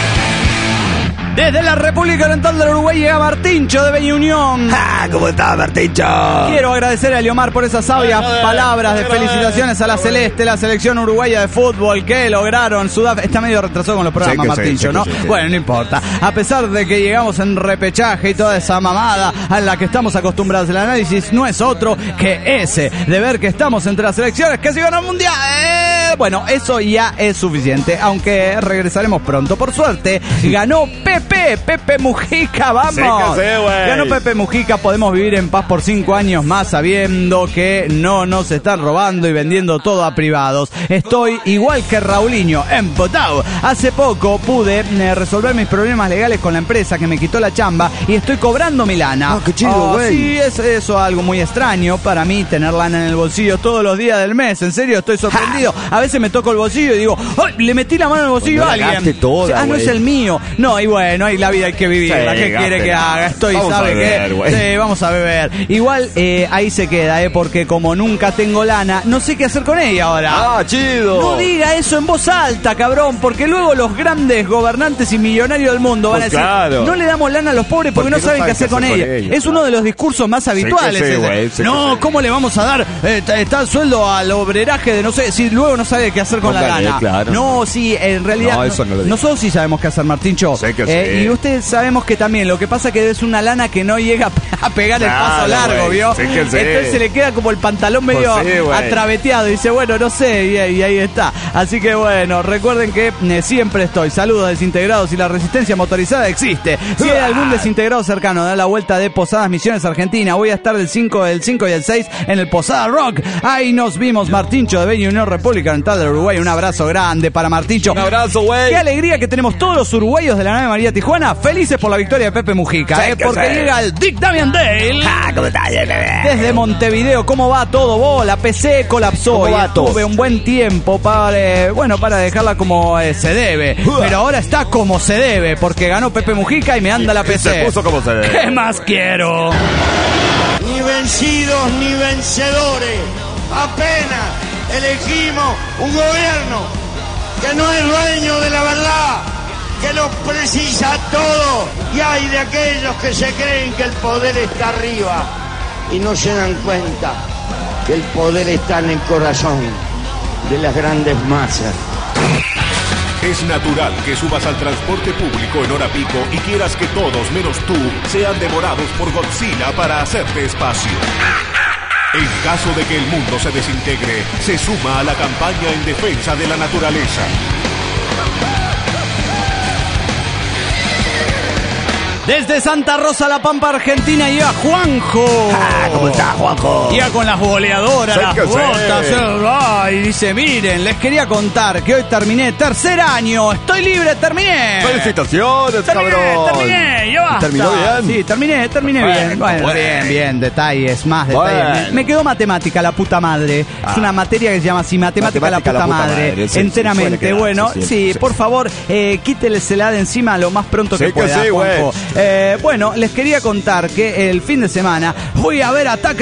S2: Desde la República Oriental del Uruguay llega Martincho de Bella Unión.
S5: ¿Cómo está, Martincho?
S2: Quiero agradecer a Eliomar por esas sabias palabras de felicitaciones a la Celeste, la selección uruguaya de fútbol que lograron Sudáfrica. Está medio retrasado con los programas, Martincho, ¿no? Bueno, no importa. A pesar de que llegamos en repechaje y toda esa mamada a la que estamos acostumbrados, el análisis no es otro que ese, de ver que estamos entre las selecciones que se van al Mundial. Eso ya es suficiente, aunque regresaremos pronto. Por suerte, ganó Pepe Mujica, vamos. Ganó Pepe Mujica, podemos vivir en paz por 5 años más sabiendo que no nos están robando y vendiendo todo a privados. Estoy igual que Raulinho, empotado. Hace poco pude resolver mis problemas legales con la empresa que me quitó la chamba y estoy cobrando mi lana.
S5: Qué chido, güey.
S2: Sí, es eso algo muy extraño para mí, tener lana en el bolsillo todos los días del mes. En serio, estoy sorprendido. A veces me toco el bolsillo y digo, ¡ay! Le metí la mano en el bolsillo a alguien.
S5: Toda,
S2: no es el mío. No, y ahí la vida hay que vivirla. ¿Qué quiere que haga? ¿Sabe qué? Sí, vamos a beber. Igual ahí se queda, porque como nunca tengo lana, no sé qué hacer con ella ahora.
S5: Chido.
S2: No diga eso en voz alta, cabrón, porque luego los grandes gobernantes y millonarios del mundo van a decir, no le damos lana a los pobres porque no saben qué hacer con ella. Es uno de los discursos más habituales. ¿Cómo le vamos a dar tal sueldo al obreraje de no sé, si luego no sabe qué hacer con la
S5: Póngale,
S2: lana.
S5: claro.
S2: No, sí, en realidad
S5: No, eso no lo digo.
S2: nosotros sí sabemos qué hacer, Martincho.
S5: Sé que sí.
S2: Y ustedes sabemos que también, lo que pasa que es una lana que no llega a pegar el
S5: Claro,
S2: paso largo,
S5: güey.
S2: ¿vio?
S5: Sé que sí.
S2: Entonces se le queda como el pantalón medio
S5: Sí, güey.
S2: atraveteado. Y dice, bueno, no sé, y ahí está. Así que bueno, recuerden que siempre estoy. Saludos desintegrados y la resistencia motorizada existe. Si hay algún desintegrado cercano, da la vuelta de Posadas Misiones Argentina. Voy a estar el 5 y el 6 en el Posada Rock. Ahí nos vimos, Martincho de Bella Unión República Oriental del Uruguay. Un abrazo grande para Martincho.
S5: Un abrazo, güey.
S2: Qué alegría que tenemos todos los uruguayos de la nave María Tijuana felices por la victoria de Pepe Mujica,
S5: Sí, que
S2: porque
S5: sí.
S2: llega el Dick Damian Dale.
S5: ¿Cómo está?
S2: Desde Montevideo, ¿cómo va todo vos? La PC colapsó
S5: ¿Cómo
S2: y
S5: va todo?
S2: tuve un buen tiempo para dejarla como se debe. Pero ahora está como se debe, porque ganó Pepe Mujica y me anda la PC.
S5: Se puso como se debe.
S2: ¿Qué más quiero?
S6: Ni vencidos ni vencedores. Apenas elegimos un gobierno que no es dueño de la verdad, que lo precisa todo. Y hay de aquellos que se creen que el poder está arriba y no se dan cuenta que el poder está en el corazón de las grandes masas.
S1: Es natural que subas al transporte público en hora pico y quieras que todos menos tú sean devorados por Godzilla para hacerte espacio. En caso de que el mundo se desintegre, se suma a la campaña en defensa de la naturaleza.
S2: Desde Santa Rosa, La Pampa, Argentina, llega Juanjo.
S5: ¿Cómo está, Juanjo?
S2: Llega con las boleadoras,
S5: Sé
S2: las
S5: que sé.
S2: botas. Y dice, miren, les quería contar que hoy terminé tercer año. Estoy libre, terminé.
S5: Felicitaciones, cabrón.
S2: Terminé, ya basta.
S5: ¿Terminó bien?
S2: Sí, terminé bien. Bueno, bien, detalles, más detalles.
S5: Bueno.
S2: Me quedó matemática, la puta madre. Es una materia que se llama así, matemática la puta madre.
S5: Sí, suele
S2: enteramente.
S5: quedar,
S2: Bueno,
S5: sí.
S2: por favor, quítelsela de encima lo más pronto que
S5: Sí que
S2: pueda,
S5: sí, güey.
S2: Juanjo. Bueno, les quería contar que el fin de semana voy a ver Ataque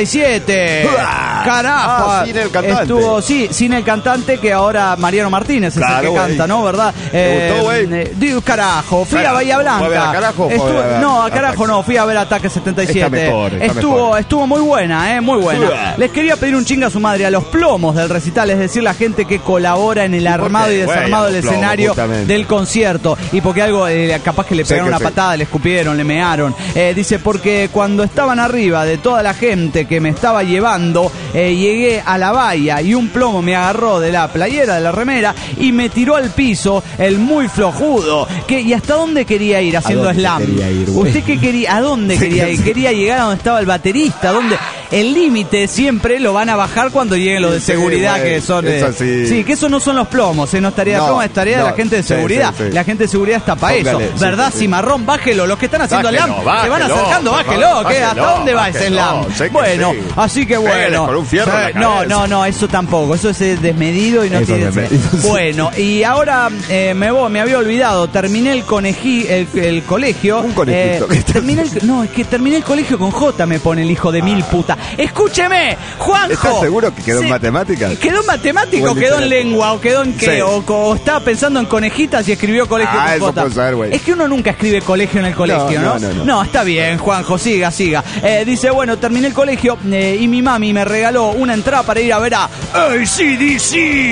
S2: 77. Carajo.
S5: Sin el cantante.
S2: Estuvo, sin el cantante, que ahora Mariano Martínez es el
S5: Claro,
S2: que
S5: güey.
S2: canta, ¿no? ¿Verdad?
S5: ¿Te gustó, güey?
S2: Digo, carajo, fui a
S5: Carajo,
S2: Bahía Blanca.
S5: ¿fue a ver a Carajo o fue a ver a
S2: No, a
S5: Ataque?
S2: Carajo no, fui a ver Ataque 77.
S5: Está mejor, está mejor.
S2: Estuvo muy buena, muy buena.
S5: Uah.
S2: Les quería pedir un chinga a su madre a los plomos del recital, es decir, la gente que colabora en el armado
S5: qué?
S2: y desarmado
S5: Güey,
S2: del
S5: los plomos,
S2: escenario
S5: justamente.
S2: del concierto. Y porque algo, capaz que le
S5: Sé
S2: pegaron
S5: que
S2: una
S5: sí.
S2: patada, le escupieron, le mearon. Dice, porque cuando estaban arriba de toda la gente que me estaba llevando, llegué a la valla y un plomo me agarró de la playera, de la remera, y me tiró al piso el muy flojudo. ¿Y hasta dónde quería ir haciendo
S5: dónde
S2: slam?
S5: quería ir, güey?
S2: ¿Usted qué quería? ¿A dónde quería ir? Quería llegar a donde estaba el baterista. ¿Dónde? El límite siempre lo van a bajar cuando lleguen los de
S5: Sí,
S2: seguridad,
S5: güey,
S2: que son...
S5: es así.
S2: Sí, que eso no son los plomos, no es tarea de
S5: No,
S2: plomo, es tarea de
S5: no,
S2: la gente de
S5: sí,
S2: seguridad.
S5: sí, sí.
S2: La gente de seguridad está para eso.
S5: Póngale, sí,
S2: ¿Verdad,
S5: sí.
S2: Cimarrón? Bájelo. Los que están haciendo
S5: Bájelo,
S2: slam, se van
S5: bájelo,
S2: acercando,
S5: por
S2: bájelo.
S5: favor,
S2: ¿Qué? ¿Hasta
S5: bájelo,
S2: dónde va ese
S5: bájelo.
S2: slam?
S5: Sé que
S2: Bueno,
S5: sí.
S2: así que
S5: Pégale
S2: bueno.
S5: con un fierro en la cabeza.
S2: No, eso eso es desmedido y no
S5: Eso
S2: tiene...
S5: es desmedido, sí.
S2: Bueno, y ahora me había olvidado, terminé el colegio.
S5: Un conejito.
S2: Terminé el colegio con J, me pone el hijo de mil puta. Escúcheme, Juanjo.
S5: ¿Estás seguro que quedó en matemáticas?
S2: ¿Quedó en matemática
S5: O
S2: o
S5: en
S2: quedó en
S5: literatura?
S2: lengua o quedó en qué?
S5: Sí.
S2: O estaba pensando en conejitas y escribió colegio con
S5: Eso
S2: J.
S5: puede ser, güey.
S2: Es que uno nunca escribe colegio en el colegio, ¿no?
S5: No.
S2: Está bien, Juanjo, siga. Dice, bueno, terminé el colegio y mi mami me regaló una entrada para ir a ver a AC/DC.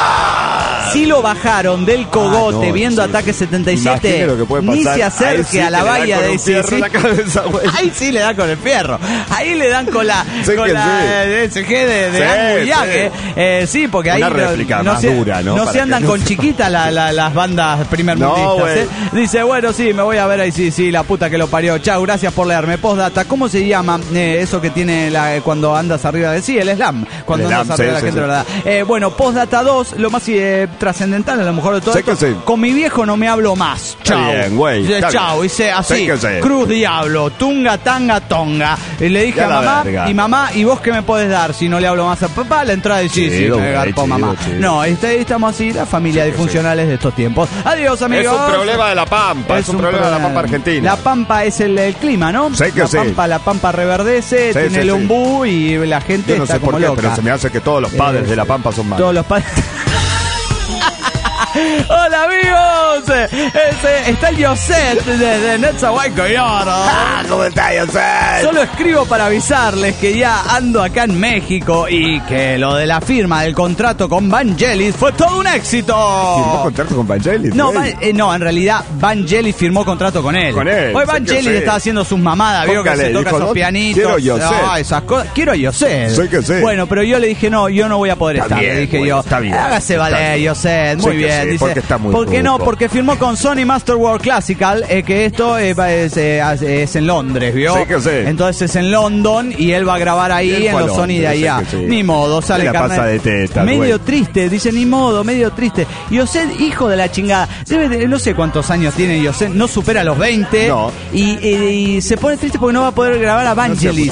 S2: Si lo bajaron del cogote
S5: no,
S2: viendo
S5: sí.
S2: Ataque 77,
S5: Imagine lo que puede
S2: ni
S5: pasar.
S2: se acerque
S5: Ahí sí
S2: a la
S5: que le dan
S2: valla
S5: con
S2: de
S5: un fierro en la cabeza, güey.
S2: Ahí sí le dan con el fierro. Ahí le dan con la
S5: Sé
S2: con
S5: que
S2: la
S5: sí.
S2: SG de
S5: Sí,
S2: Angus Young,
S5: sí.
S2: sí, porque
S5: Una
S2: ahí
S5: réplica más dura, ¿no?
S2: No
S5: Para
S2: se andan
S5: que no
S2: con
S5: se-
S2: chiquitas las bandas primermundistas.
S5: No, güey.
S2: Dice, bueno, sí, me voy a ver ahí, sí, la puta que lo parió. Chau, gracias por leerme. Postdata, ¿cómo se llama eso que tiene cuando andas arriba de sí? El slam. Cuando
S5: El
S2: andas
S5: slam,
S2: arriba de la
S5: sí,
S2: gente,
S5: sí.
S2: ¿verdad? Bueno, Postdata 2, lo más trascendental a lo mejor de todo
S5: Sé
S2: esto.
S5: que sí.
S2: Con mi viejo no me hablo más.
S5: Está
S2: Chau.
S5: bien, güey,
S2: Dice,
S5: está
S2: chau.
S5: bien.
S2: Dice así,
S5: Sé que sí.
S2: Cruz Diablo, tunga, tanga, tonga. Y le dije
S5: Ya
S2: a
S5: la
S2: mamá,
S5: verga.
S2: y mamá, ¿y vos qué me podés dar si no le hablo más a papá? La entrada de sí,
S5: Chido,
S2: me
S5: güey,
S2: garpó
S5: chido,
S2: mamá.
S5: chido.
S2: No, estamos así, la familia disfuncionales de estos tiempos. Adiós, amigos.
S5: Es un problema de la Pampa, es un problema de la Pampa Argentina.
S2: La Pampa es el clima, ¿no?
S5: Sé que sí.
S2: La Pampa reverdece,
S5: Sí,
S2: tiene
S5: sí,
S2: el
S5: sí.
S2: ombú y la gente
S5: Yo no
S2: está
S5: sé
S2: como
S5: por qué,
S2: loca.
S5: pero se me hace que todos los padres de la Pampa son malos.
S2: Todos los padres. Hola amigos, está el Yoset de Netzahuay Coyoro.
S5: ¿Cómo está, José?
S2: Solo escribo para avisarles que ya ando acá en México y que lo de la firma del contrato con Vangelis fue todo un éxito.
S8: ¿Firmó contrato con Vangelis?
S2: No,
S8: güey?
S2: no, en realidad Vangelis firmó contrato con él.
S8: Con él,
S2: Hoy
S8: sé
S2: Vangelis
S8: que sé.
S2: está haciendo sus mamadas, vio que
S8: Póngale,
S2: se toca
S8: dijo,
S2: esos
S8: no,
S2: pianitos.
S8: quiero Yoset.
S2: No, esas cosas. Quiero Yoset.
S8: Sé que sé.
S2: Bueno, pero yo le dije, no, yo no voy a poder
S8: Está
S2: estar.
S8: bien,
S2: le dije
S8: bueno,
S2: yo,
S8: está bien,
S2: hágase
S8: está
S2: valer,
S8: bien.
S2: Yoset. Muy
S8: Sé que
S2: bien.
S8: sí,
S2: Dice,
S8: porque está muy
S2: ¿por qué no?
S8: rudo.
S2: Porque firmó con Sony Masterworld Classical, que esto es en Londres, ¿vio?
S8: Sé que sé.
S2: Entonces es en London y él va a grabar
S8: Y
S2: ahí
S8: él
S2: en
S8: fue a
S2: los Sony de
S8: Londres,
S2: allá.
S8: sé que sí.
S2: Ni modo, sale
S8: Se la
S2: carnet.
S8: pasa de teta,
S2: medio
S8: güey.
S2: triste, dice ni modo, medio triste. Yoset, hijo de la chingada, no sé cuántos años tiene Yoset, no supera los 20.
S8: No.
S2: Y se pone triste porque no va a poder grabar a Vangelis.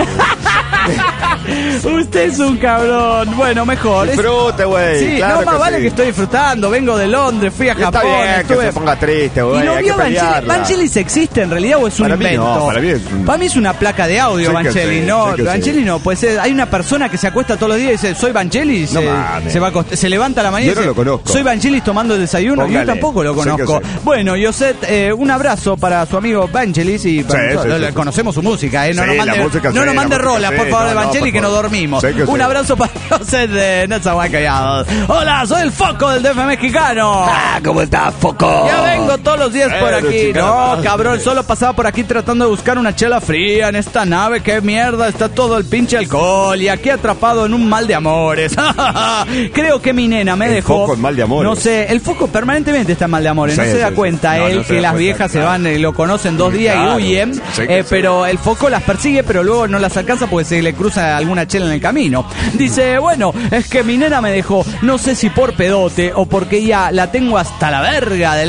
S2: Usted es un cabrón. Bueno, mejor.
S8: Disfrute, güey.
S2: Sí,
S8: claro
S2: no más
S8: que
S2: vale
S8: sí.
S2: que estoy disfrutando. Vengo de Londres, fui a
S8: Está
S2: Japón,
S8: bien
S2: estuve.
S8: que se ponga triste,
S2: ¿Y
S8: güey.
S2: no
S8: hay
S2: vio
S8: que
S2: Vangelis?
S8: pelearla.
S2: ¿Vangelis existe en realidad o es un
S8: Para mí no,
S2: invento?
S8: para mí es un-
S2: Para mí es una placa de audio,
S8: Sé que
S2: Vangelis.
S8: sí,
S2: No,
S8: sé que
S2: Vangelis
S8: sí.
S2: no. Pues hay una persona que se acuesta todos los días y dice, soy Vangelis.
S8: No mames.
S2: Se levanta a la mañana y
S8: Yo no
S2: dice,
S8: lo conozco.
S2: soy Vangelis tomando el desayuno. Yo
S8: Póngale.
S2: tampoco lo
S8: Sé que
S2: conozco.
S8: sí.
S2: Bueno, Yoset, un abrazo para su amigo Vangelis y para
S8: Sí,
S2: nosotros.
S8: sí, sí.
S2: Conocemos su música, no
S8: Sí,
S2: nos
S8: la
S2: mande,
S8: música
S2: no
S8: sí,
S2: nos
S8: la
S2: mande
S8: música
S2: rolas,
S8: sí.
S2: por favor, de
S8: No,
S2: Vangelis,
S8: por
S2: que nos
S8: favor.
S2: dormimos.
S8: Sé que
S2: Un
S8: sí.
S2: abrazo para Yoset de Netzahuay Callados. Hola, soy el Foco del DF mexicano.
S5: ¿Cómo está, Foco?
S2: Ya vengo todos los días por aquí.
S8: chingada
S2: No,
S8: madre.
S2: cabrón, solo pasaba por aquí tratando de buscar una chela fría en esta nave. Qué mierda, está todo el pinche alcohol y aquí atrapado en un mal de amores. Creo que mi nena me
S8: El
S2: dejó.
S8: Foco en mal de amores.
S2: No sé, el Foco permanentemente está en mal de amores. No
S8: Sí,
S2: se da
S8: sí,
S2: cuenta
S8: sí. No,
S2: él
S8: no se
S2: que
S8: da
S2: las
S8: cuenta,
S2: viejas se
S8: claro.
S2: van y lo conocen 2 días
S8: Claro.
S2: y huyen.
S8: Sí que sí.
S2: Pero el Foco las persigue, pero luego no las alcanza porque se le cruza alguna chela en el camino. Dice, bueno, es que mi nena me dejó, no sé si por pedote o porque ya la tengo hasta la verga del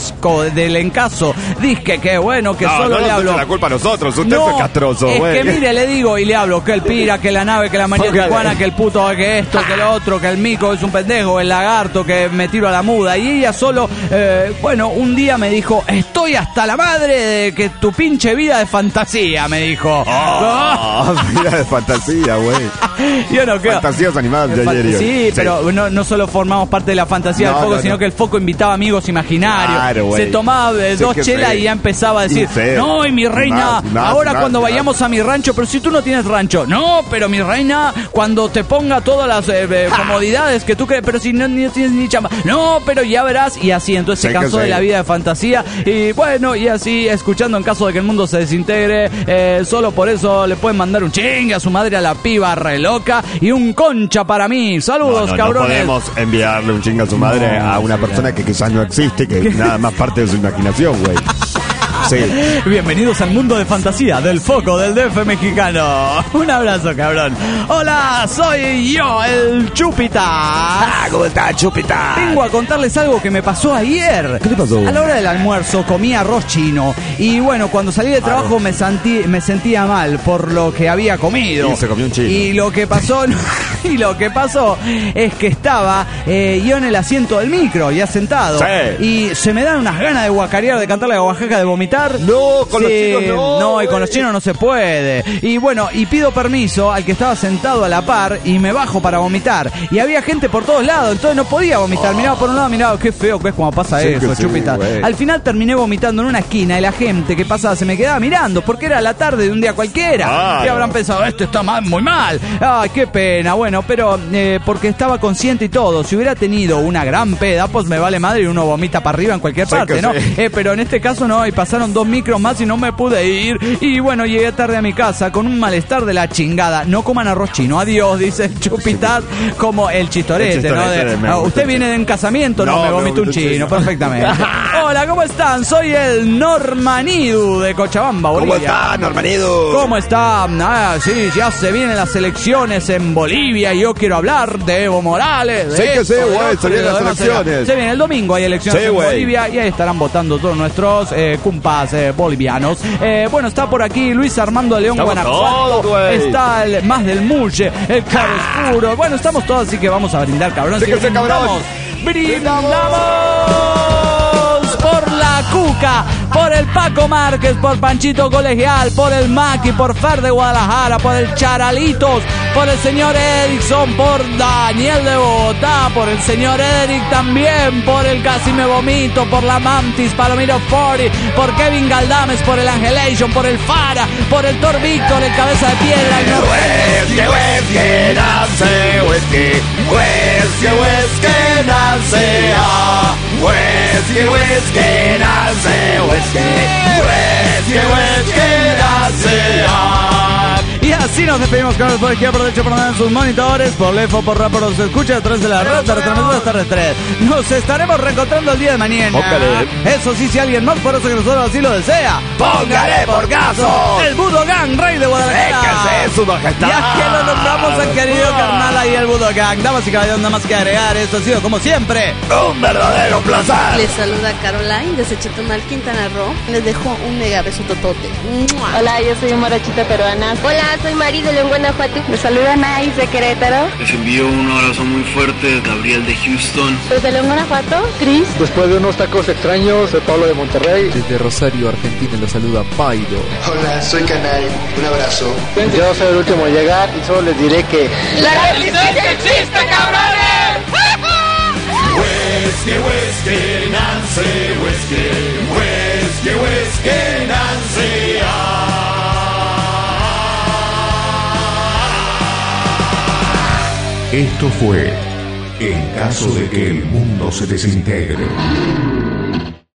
S2: encaso. Dizque que bueno, que
S8: No,
S2: solo
S8: no
S2: le
S8: nos
S2: hablo.
S8: eche la culpa a nosotros. Usted
S2: No,
S8: fue castroso,
S2: es
S8: güey.
S2: que mire, le digo y le hablo que el pira, que la nave, que la María
S8: Póngale.
S2: Tijuana, que el puto, que esto, que lo otro, que el mico es un pendejo, el lagarto, que me tiro a la muda. Y ella solo, bueno, un día me dijo, estoy hasta la madre de que tu pinche vida de fantasía, me dijo.
S8: Vida de fantasía, güey.
S2: Yo no creo.
S8: Fantasías animadas de ayer y hoy.
S2: Sí, pero no solo formamos parte de la fantasía
S8: No,
S2: del Foco,
S8: no,
S2: sino
S8: no.
S2: que el Foco invitaba amigos imaginarios.
S8: Claro, güey.
S2: Se tomaba
S8: Sé
S2: 2
S8: que
S2: chelas
S8: sé.
S2: y ya empezaba a decir,
S8: Y sé.
S2: no, y mi reina,
S8: Más,
S2: ahora
S8: más,
S2: cuando
S8: más.
S2: vayamos a mi rancho, pero si tú no tienes rancho, no, pero mi reina, cuando te ponga todas las comodidades que tú crees, pero si no tienes ni chamba, no, pero ya verás, y así, entonces
S8: Sé
S2: se
S8: que
S2: cansó de
S8: sé.
S2: la vida de fantasía, y bueno, y así, escuchando en caso de que el mundo se desintegre, solo por eso le pueden mandar un chingue a su madre, a la piba re loca, y un concha para mí. Saludos,
S8: No
S2: cabrones.
S8: podemos enviarle un chinga a su madre
S2: No,
S8: a una
S2: sería-
S8: persona que quizás no existe, que nada más parte de su imaginación, güey. Sí.
S2: Bienvenidos al mundo de fantasía del Foco del DF mexicano. Un abrazo, cabrón. Hola, soy yo, el Chupita.
S5: ¿Cómo está, Chupita?
S2: Vengo a contarles algo que me pasó ayer.
S5: ¿Qué te pasó?
S2: A la hora del almuerzo comí arroz chino. Y bueno, cuando salí de trabajo me sentía mal por lo que había comido.
S8: Y se comió un chino.
S2: Y lo que pasó, y lo que pasó es que estaba yo en el asiento del micro, ya sentado.
S8: Sí.
S2: Y se me dan unas ganas de guacarear, de cantarle a Oaxaca, de vomitar.
S8: No, con los chinos no.
S2: No, y con los chinos no se puede. Y bueno, y pido permiso al que estaba sentado a la par y me bajo para vomitar. Y había gente por todos lados, entonces no podía vomitar. Miraba por un lado, miraba, qué feo que es cuando pasa
S8: Sí,
S2: eso,
S8: que sí,
S2: Chupita.
S8: güey.
S2: Al final terminé vomitando en una esquina y la gente que pasaba se me quedaba mirando porque era la tarde de un día cualquiera.
S8: Claro.
S2: Y habrán pensado, esto está muy mal. Ay, qué pena. Bueno, pero porque estaba consciente y todo. Si hubiera tenido una gran peda, pues me vale madre y uno vomita para arriba en cualquier
S8: Sí,
S2: parte,
S8: que
S2: ¿no?
S8: sí.
S2: Pero en este caso no, y pasaron 2 micros más y no me pude ir. Y bueno, llegué tarde a mi casa con un malestar de la chingada. No coman arroz chino, adiós, dice el Chupitat, como el chistorete,
S8: El chistorete,
S2: ¿no?
S8: me gusta
S2: ¿Usted
S8: el
S2: viene de un casamiento? No,
S8: No,
S2: me
S8: me
S2: vomito un
S8: gusta el
S2: chino,
S8: chino.
S2: perfectamente. Hola, ¿cómo están? Soy el Normanidu de Cochabamba,
S5: ¿Cómo
S2: Bolivia.
S5: está, Normanido?
S2: ¿Cómo está? Ah, sí, ya se vienen las elecciones en Bolivia y yo quiero hablar de Evo Morales. de
S8: Sí que
S2: esto,
S8: sí,
S2: de
S8: güey,
S2: otro,
S8: se
S2: y
S8: vienen
S2: de
S8: las
S2: lo demás.
S8: elecciones.
S2: Se viene el domingo, hay elecciones
S8: Sí,
S2: en
S8: güey.
S2: Bolivia y ahí estarán votando todos nuestros cumpas bolivianos. Bueno, está por aquí Luis Armando León,
S8: Estamos
S2: Guanajuato.
S8: todos, güey.
S2: Está el más del Muche, el Caro Oscuro. Bueno, estamos todos, así que vamos a brindar, cabrón.
S8: Sí que sí, cabrón.
S2: Brindamos por la Cuca, por el Paco Márquez, por Panchito Colegial, por el Maki, por Fer de Guadalajara, por el Charalitos, por el señor Erickson, por Daniel de Bogotá, por el señor Eric también, por el Casi Me Vomito, por la Mantis, Palomiro 40, por Kevin Galdames, por el Angelation, por el Fara, por el Thor Víctor, el Cabeza de Piedra, el
S7: Whisky, whisky, nace, whisky, whisky, whisky, nace, whisky, whisky, nace, whisky, whisky, whisky, nace,
S2: Y así nos despedimos con el Poder que aprovecho para mandar en sus monitores, por Lefo, por Rapor, se escucha a través de la red de retransmisoras TR3. Nos estaremos reencontrando el día de mañana.
S8: Póngale.
S2: Eso sí, si alguien más poderoso que nosotros así lo desea,
S7: póngale por caso.
S2: el Budogan, rey de Guadalajara.
S7: ¿Qué es eso, majestad?
S2: Ya que lo nombramos al querido carnal ahí, el Budogan. Damas y caballeros, nada más que agregar, esto ha sido como siempre
S7: Un verdadero placer.
S9: Les saluda Caroline desde Chetumal, Quintana Roo. Les dejo un mega beso totote. ¡Mua!
S10: Hola, yo soy Morachita Peruana.
S11: Hola, soy Mari de León, Guanajuato.
S10: Me saluda Nais de Querétaro.
S12: Les envío un abrazo muy fuerte, Gabriel de Houston.
S10: Desde León, Guanajuato, Cris.
S13: Después de unos tacos extraños, soy Pablo de Monterrey.
S14: Desde Rosario, Argentina, los saluda Paido.
S15: Hola, soy Canal. Un abrazo.
S13: Yo soy el último en llegar y solo les diré que
S3: ¡la resistencia existe, cabrones!
S7: Whisky, whisky, Nancy, whisky, whisky, whisky, Nancy.
S1: Esto fue En caso de que el mundo se desintegre.